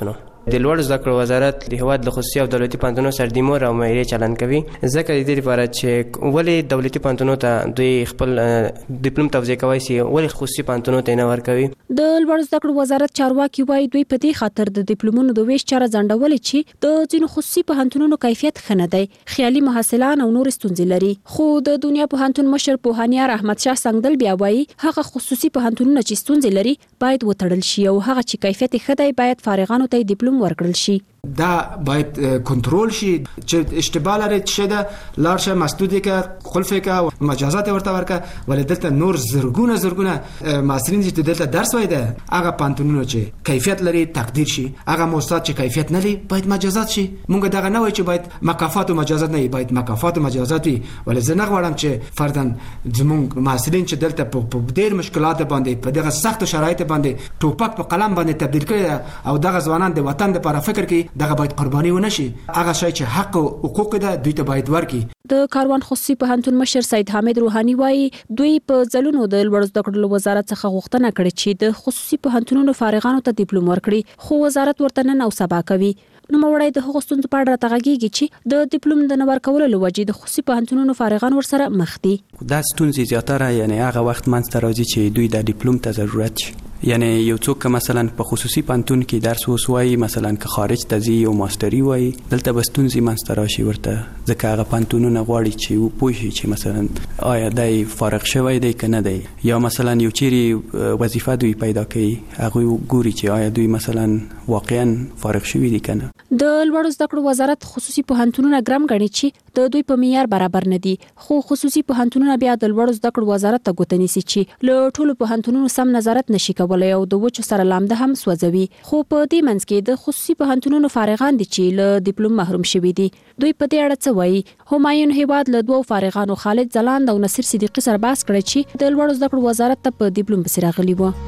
S4: د لوړو زده کړو وزارت د هیواد له خصوصي او دولتي پوهنتونونو سره د مور او معیاري چلند کوي، ځکه د دې لپاره چې ولې دولتي پوهنتونونو ته دوی خپل ډیپلوم توزیع کوي سي ولې خصوصي پوهنتونونو ته نه ورکوي.
S3: د لوړو زده کړو وزارت چارواکي وايي دوی په دې خاطر د ډیپلومونو د ویش چاره ځنډولې چې د ځینو خصوصي پوهنتونونو کیفیت ښه نه دی، خیالي محصلان او نور ستونزې لري. خو د دنیا پوهنتون مشر پوهانیار احمد شاه سنگدل بیا وايي هغه خصوصي پوهنتونونه چې ستونزې لري باید وتړل شي او هغه چې کیفیت ښه دی باید فارغانو ته ډیپلوم ورکړل شي.
S8: دا باید کنټرول شي چې اشتباه لري چې دا لارشه مسدودی که خلفه که مجازات ورته ورکه، ولې دلته نور زرګونه زرګونه محصلین چې دلته درس وای ده هغه پانتونونو چې کیفیت لري تقدیر شي، هغه موسسات چې کیفیت نه لري باید مجازات شي. مونږ دغه نه وای چې باید مکافات او مجازات نه باید مکافات او مجازات وي، ولې زه نه غواړم چې فردن زمونږ محصلین چې دلته په ډېر مشکلات باندې په دغه سخت شرایط باندې ټوپک په قلم باندې تبدیل کړي او دغه ځوانان د وطن لپاره فکر کوي، دغه باید قرباني ونه شي. هغه شی چې حق او حقوق ده دوی ته باید ورکړي.
S3: د کاروان خصوصي پوهنتون مشر سید حامد روحاني وايي دوی په ځلونو د لوړو زده کړو وزارت څخه غوښتنه کړې چې د خصوصي پوهنتونونو فارغانو ته ډیپلوم ورکړي، خو وزارت ورته نن او سبا کوي. نو موړی د هغو ستونزو په اړه راغږیږي چې د ډیپلوم د نه ورکولو له وجې د خصوصي پوهنتونونو فارغان ورسره مخ دي.
S9: دا ستونزې زیاتره یعنی هغه وخت منځته راځي چې دوی د ډیپلوم ته ضرورت شي. یعنی یو څوک مثلا په خصوصي پوهنتون کې درس وسوي، مثلا که خارج ته ځي او ماستری وای، دلته بس ستونزې منځته راشي ورته، ځکه هغه پوهنتونونه غواړي چې پوه شي چې مثلا آیا دی فارغ شوی دی که نه دی، یا مثلا یو چیرې وظیفه دوی پیدا کوي هغوی ګوري چې آیا دوی مثلا واقعا فارغ شوي دي که نه.
S3: د لوړو زده کړو وزارت خصوصي پوهنتونونه ګرم ګڼي چې د دوی په معیار برابر نه دي، خو خصوصي پوهنتونونه بیا د لوړو زده کړو وزارت ته ګوته نیسي چې له ټولو پوهنتونونو سم نظارت نشي کولای او د وچو سره لامده هم سوځوي. خو په دې منځ کې د خصوصي پوهنتونونو فارغان دي چې له ډیپلوم محروم شوي دي. دوی په دې اړه څه وایي؟ همایون هیواد له دوو فارغانو خالد ځلاند او نصیر صدیقي سره بحث کړی چې د لوړو زده کړو وزارت ته په ډیپلوم پسې راغلي وو.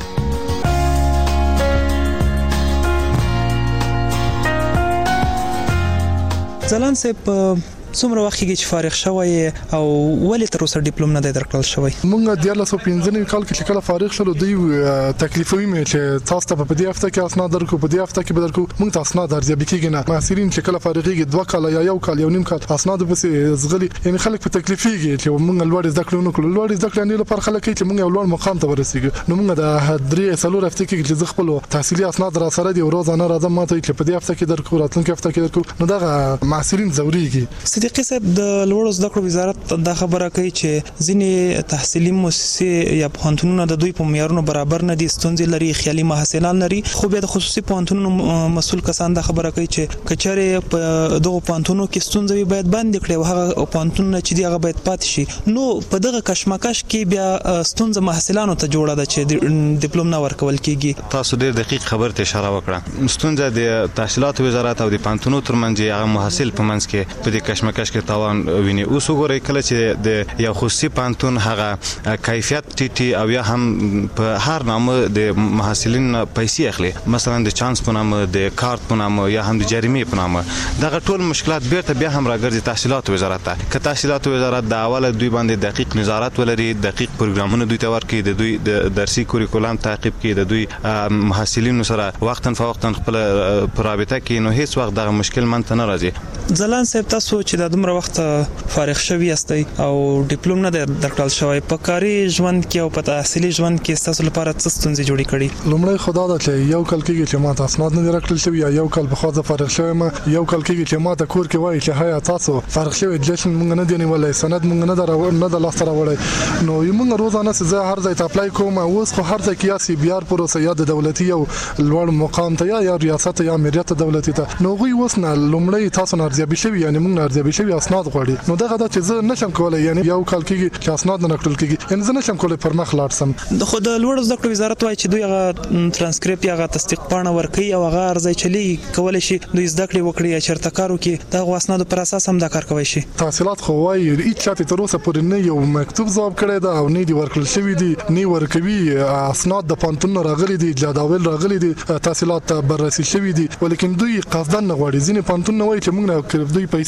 S11: ځلاند صاحب څومره وخت کې چې فارغ شوی او ولې تر اوسه ډیپلوم نه دی درکړل شوی؟
S5: مونږ د یارلس سوه پنځه نوي کال کې چې کله فارغ شولو دوی تکلیفوي مې چې تاسو ته په دې هفته کې اسناد درکو، په دې هفته کې به درکو. مونږ ته اسناد ارزیابي کېږي نه. محصلین چې کله فارغېږي دوه کاله یا یو کال یو نیم کال اسناد پسې زغلي، یعنی خلک په تکلیفېږي چې مونږ لوړ زده کړې ونه کړو. لوړ زده کړې نه لپاره خلک کوي چې مونږ یو لوړ مقام ته ورسېږو. نو مونږ د درې څلور هفتې کې چې زه خپل تحصیلي اسناد را سره دي او روزانه راځم ماته چې په دې هفته کې درکو، راتلونکي هفته کې درکو، نو دغه محصلین ځورېږي.
S11: صدیقي صاحب د لوړو زده کړو وزارت دا خبره کوي چې ځینې تحصیلي مؤسسې یا پوهنتونونه د دوی په معیارونو برابر نه دي، ستونزې لري، خیالي محصلان لري. خو بیا د خصوصي پوهنتونونو مسؤل کسان دا خبره کوي چې که چېرې په دغو پوهنتونونو کې ستونزه وي باید بندې کړي او هغه پوهنتونونه چې دي هغه باید پاتې شي. نو په دغه کشمکش کې بیا ستونزه محصلانو ته جوړه ده چې ډیپلوم نه ورکول کېږي.
S25: تاسو ډېر دقیق خبر ته اشاره وکړه. ستونزه د تحصیلاتو وزارت او د پوهنتونونو ترمنځ هغه محصل په منځ کې په دې کشمکش کې تاوان ویني. اوس وګورئ کله چې د یو خصوصي پوهنتون هغه کیفیت ټیټي او یا هم په هر نامه د محصلین پیسې اخلي، مثلا د چانس په نامه، د کارت په نامه یا هم د جریمې په نامه، دغه ټول مشکلات بیرته بیا هم راګرځي تحصیلاتو وزارت ته. که تحصیلاتو وزارت د اوله دوی باندې دقیق نظارت ولري، دقیق پروګرامونه دوی ته ورکړي، د دوی د درسي کوریکولم تعقیب کړي، د دوی محصلینو سره وختاً فوقتاً خپل رابطه کړي، نو هیڅ وخت دغه مشکل منځ نه راځي.
S11: ځلاند صاحب تاسو چې د دومره وخت فارغ شوي یاستئ او ډیپلوم نه درکړل شوی، په کاري ژوند کې او په تحصیلي ژوند کې ستاسو لپاره څه ستونزې جوړې کړي؟
S5: لومړی خو دا ده چې یو کال کېږي چې ما ته اسناد نه دي راکړل شوي، یا یو کال پخوا زه فارغ شوی یم. یو کال کېږي چې ما ته کور کې وایي چې هیا تاسو فارغ شوي، جشن مونږ نه دی نیولی، سند مونږ نه ده نه ده لاسته راوړی. نو مونږ روزانه چې زه هر ځای ته اپلای کوم، اوس خو هر ځای کې یا سی بي آر پروسه یا د دولتي یو لوړ مقام ته یا یا ریاست یا امریت دولتي ته، نو هغوی اوس نه لومړی تاسو نه ارزیابي شوي، یعنې مونږ نه ارزیابي شوي اسناد غواړي. نو دغه ده چې زه نشم کولی، یعنې یو کال کېږي چې اسناد نه نقل کېږي، یعنې زه نشم کولی پر مخ لاړ سم.
S11: خو د لوړو زده کړو وزارت وایي چې دوی هغه ترانسکریپټ یا هغه تصدیق پاڼه ورکوي او هغه ارزی چلی کولی شي دوی زده کړې وکړي یا چېرته کار وکړي، د هغو اسنادو پر اساس هم دا کار کولی شي.
S5: تحصیلات خو وایي هېڅ چا ته تر اوسه پورې نه یو مکتوب ځواب کړی ده او نه دي ورکړل شوي دي، نه ورکوي. اسناد د پوهنتونونو راغلي دي، جداول راغلي دي، تحصیلات بررسي شوي دي، ولیکن دوی قصداً نه غواړي. ځینې پوهنتونونه وایي چې موږ نه دوی پیسې غواړي،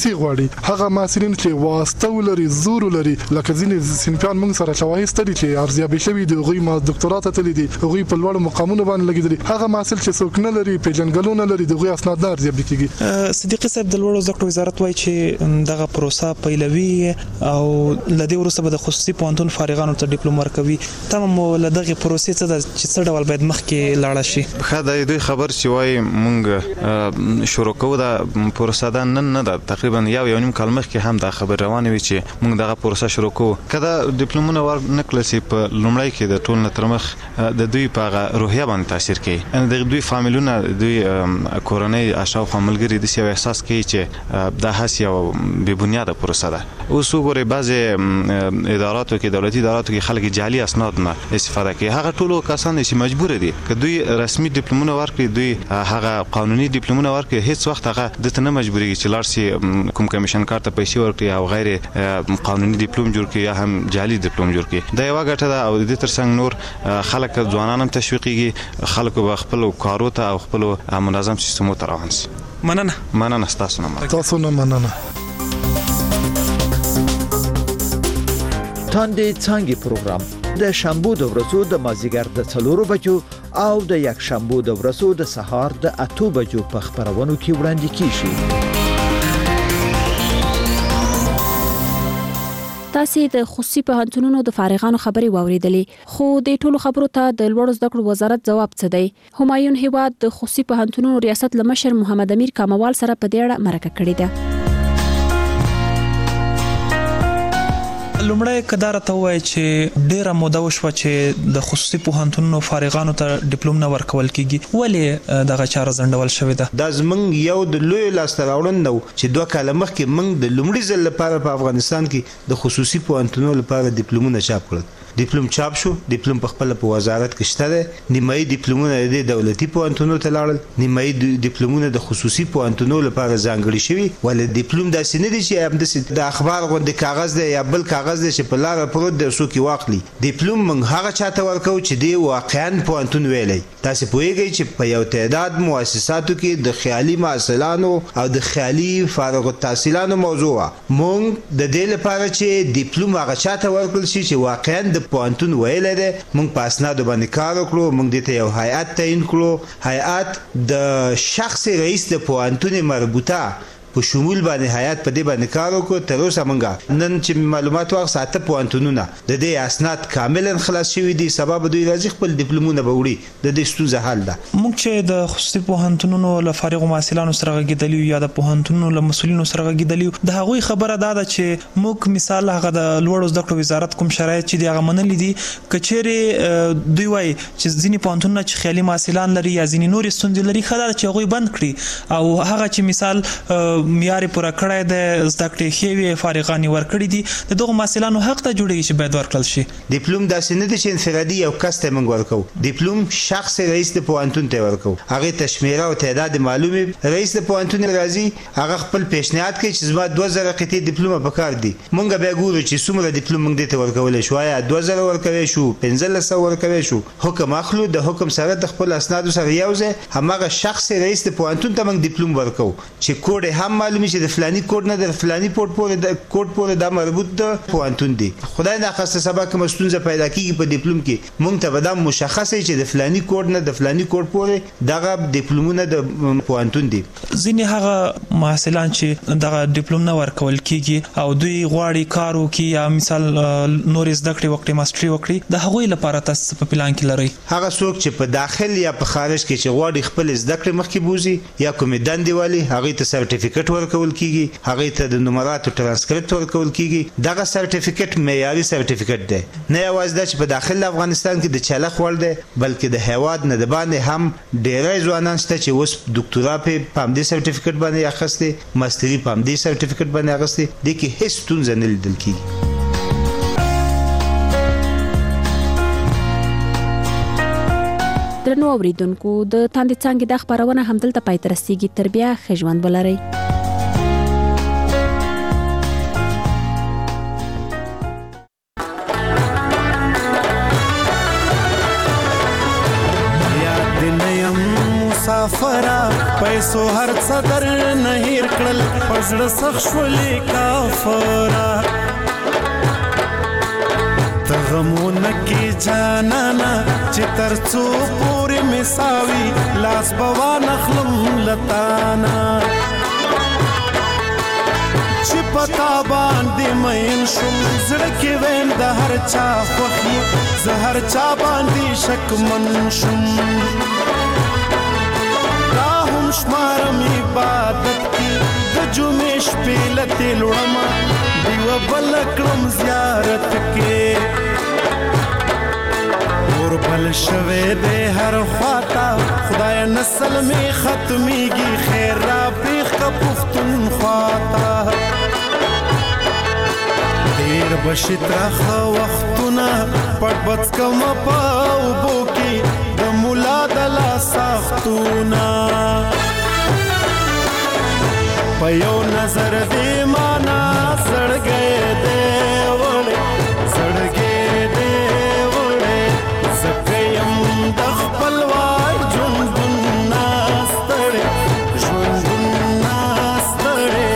S5: هغه محصلین چې واسطه لري زور لري لکه ځینې صنفیان موږ سره شواهد ستړي چې ارزیابي شوی دی غوي ما دکتورات ته تللی دي غوي په لوړ مقامونو باندې لګیدلي هغه محصل چې څوک نه لري پیژنګلونه لري دغه اسناد نه ارزیابي کیږي.
S11: صدیقي صاحب د لوړو زده کړو وزارت وایي چې دغه پروسه پیلوي او لدې وروسته به د خصوصي پوهنتون فارغانو ته ډیپلوم ورکوي. تمام لدغه پروسې څه د چې څه ډول باید مخکې لاړ شي؟
S25: خدای دوی خبر چې وایي مونږ شروع کوو د پروسه دا نن نه ده تقریبا یو یو نیم کال مخکې هم دا خبر روانه وي چې مونږ دغه پروسه شروع کوو. کله ډیپلومونه ورنکړل شي په لومړی کې د ټول ترمخ د دوی په روحیه باندې تاثیر کوي. ان د دوی فامیلونه دوی کورنۍ اشراف عملګری د سیو احساس کوي چې دا هڅه یو بې بنیاده پروسه ده. اوس وګورئ بعضی اداراتو کې دولتي اداراتو کې خلک جعلي اسناد نه استفاده کوي. هغه ټول کسان چې مجبور دي که دوی رسمي ډیپلومونه ورکړي دوی هغه قانوني ډیپلومونه ورکړي هیڅ وخت هغه د ته نه مجبوري چې لاړ شي کوم کمیشن کار ته پیسې ورکړي او غیر قانوني ډیپلوم جوړ کړي یا هم جعلي ډیپلوم جوړ کړي. دا یو ګټه ده او د دې ترڅنګ نور خلک ځوانان هم تشویقيږي خلکو به خپل کارو ته او خپل منظم سیستمو ته روان شي.
S11: مننه
S25: مننه تاسو نه
S5: تاسو نه مننه.
S7: تاندې څنګه پروګرام د شنبه د ورځو د مازیګر د څلورو بجو او د یک شنبه د ورځو د سهار د اته بجو په خبرونو کې وړاندې کیږي.
S3: تاسو د خصوصي پوهنتونونو د فارغانو خبري واوریدلې خو د ټولو خبرو ته د لوړو زده کړو وزارت جواب څه دی؟ همایون هیواد د خصوصي پوهنتونونو ریاست لمشر محمد امیر کاموال سره په دې اړه مرکه کړې ده.
S11: لومړی کدار ته وای چې ډیره موده وشوه چې د خصوصي پوهنتونونو فارغانو ته ډیپلوم نه ورکول کیږي. ولې دغه چاره ځنډول شوې ده؟
S24: دا زمنګ یو د لوی لاسته راوړنه نو چې دوه کاله مخکې موږ د لومړي ځل لپاره په افغانستان کې د خصوصي پوهنتونونو لپاره ډیپلومونه چاپ کړل. ډیپلوم چاپ شو. ډیپلوم په خپل په وزارت کې شته ده. نیمایي ډیپلومونه د دولتي پوهنتونونو ته لاړل. نیمایي ډیپلومونه د خصوصي پوهنتونونو لپاره ځانګړي شوي. ولې ډیپلوم داسې نه دي چې هم د اخبار غوندې کاغذ دی یا بل کاغذ دی چې په لار پروت دی څوک یې واخلي. ډیپلوم موږ هغه چاته ورکو چې دی واقعا پوهنتون ویلی. تاسو پوهیږئ چې په یو تعداد مؤسساتو کې د خیالي محصلانو او د خیالي فارغ التحصیلانو موضوع موږ د دې لپاره چې ډیپلوم هغه چاته ورکړل شي چې واقعا د پوهنتون ویلی دی. موږ په اسنادو باندې کار وکړو. موږ دې ته یو هیئت تعیین کړو. هیئت د شخص رئیس د پوهنتون مربوطه په شمول باندې حیات په دې باندې کار وکړو. تر اوسه موږ نن چې معلومات واخ ساته پوهنتونونه د دې اسناد کاملا خلاص شوي دي. سبب دوی راځي خپل ډیپلومونه به وړي. د دې ستونزه حل ده.
S11: موږ چې د خصوصي پوهنتونونو له فارغ محصلانو سره غږیدلی یا د پوهنتونونو له مسؤلینو سره غږیدلی د هغوی خبره دا ده چې موږ مثال هغه د لوړو زده کړو وزارت کوم شرایط چې دی هغه منلي دي. کچېرې دوی وایي چې ځینې پوهنتونونه چې خیالي محصلان لري یا ځینې نورې ستونزې لري ښه ده چې هغوی بند کړي او هغه چې مثال معیار پوره کړی د زده کړې ښې فارغان ورکړي دي د دغو محصلانو حق ته جوړیږي چې باید ورکړل شي.
S24: ډیپلوم داسې نه دی چې انفرادي یو کس ته موږ ورکو. ډیپلوم شخص رئیس د پوهنتون ته ورکو. هغه تشمیره او تعداد معلومه رئیس د پوهنتون راځي هغه خپل پیشنهاد کوي چې زما دوه زره قطعې ډیپلوم پکار دي. موږ بیا ګورو چې څومره ډیپلوم موږ دې ته ورکول شو. آیا دوه زره ورکوي شو پنځه سوه ورکوي شو. حکم اخلو د حکم سره د خپل اسناد سره یوځای همغه شخص رئیس د پوهنتون ته موږ ډیپلوم ورکو چې کوډ هم معلومه چې د فلاني کوډ نه د فلاني پورت پورې د کوډ پورې د مربوط د پوهنتون دی. خدای نه خاصه سبا کوم ستونزه پیدا کیږي په ډیپلوم کې مونږ ته به دا مشخصه چې د فلاني کوډ نه د فلاني کوډ پورې دغه ډیپلومونه د پوهنتون دی.
S11: ځینې هغه محصلان چې دغه ډیپلوم نه ورکول کیږي او دوی غواړي کار وکړي یا مثال نور زده کړې وکړي ماستري وکړي د هغوی لپاره تاسو په پلان کې لرئ؟
S24: هغه څوک چې په داخل یا په خارج کې چې غواړي خپل زده کړې مخکې بوزي یا کومې دندې والی هغه ته سرټیفیکټ ورکول کیږي. هغه ته د نمراتو ترانسکریپټ ورکول کیږي. دغه سرټیفیکټ معیاري سرټیفیکټ دی. نه یوازې دا چې په داخل افغانستان کې د چلخ وړ دی بلکې د هیواد نه د باندې هم ډېری ځوانان شته چې اوس ډاکټورا په پامدې سرټیفیکټ باندې اخیستي ماستري پامدې سرټیفیکټ باندې اخیستي. د کې هیڅ ستونزه نه لیدل کیږي.
S3: درنو اوریدونکو د تاندې څنګه د خبرونه همدلته پای ته رسیږي. تر بیا ښه ژوند ولرئ.
S10: مسافر پیسو هر څه در نه هیر کړل پزړه سخت شولې کافره ته غمونه کې جانانا چې تر څو پورې مساوي لاس به وانخلم لتانا چې پتا باندې مین شم زړه کې ویم د هر چا خوښي زه هر چا باندې شکمن شم دا هم شمارم عبادت کې د جمعې شپې لتې لوړمه دیوه بل کړم زیارت کې اور بل شوه دې هر خواته خدای نسل می ختميږي خیر را پیخ کا پختون خواته دیر بشترا خو وختونه پټ بچ کم پاو بوکی د مولا د لا سختونه په یو نظر دې معنا سړګې دې وړې سړګې دې وړې زکیم د خپل وای ژوندون ناستړې ژوندون ناستړې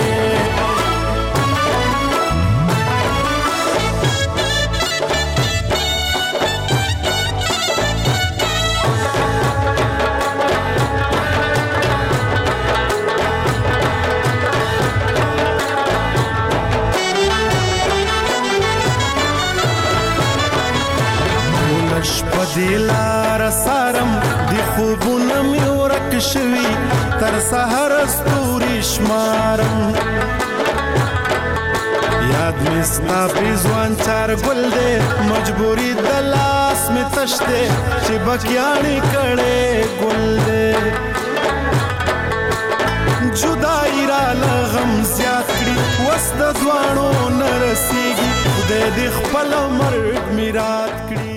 S10: دیلار سارم دی خوبونه می ورک شوی تر سحر ستوري شمارم یاد می ستا پیزوان چار گل دے مجبوری دلاس می تشتے چی بکیانی کڑے گل دے جدائی را لغم زیاد کری وست دوانو نرسیگی خدای دی خپل مرگ میرات کری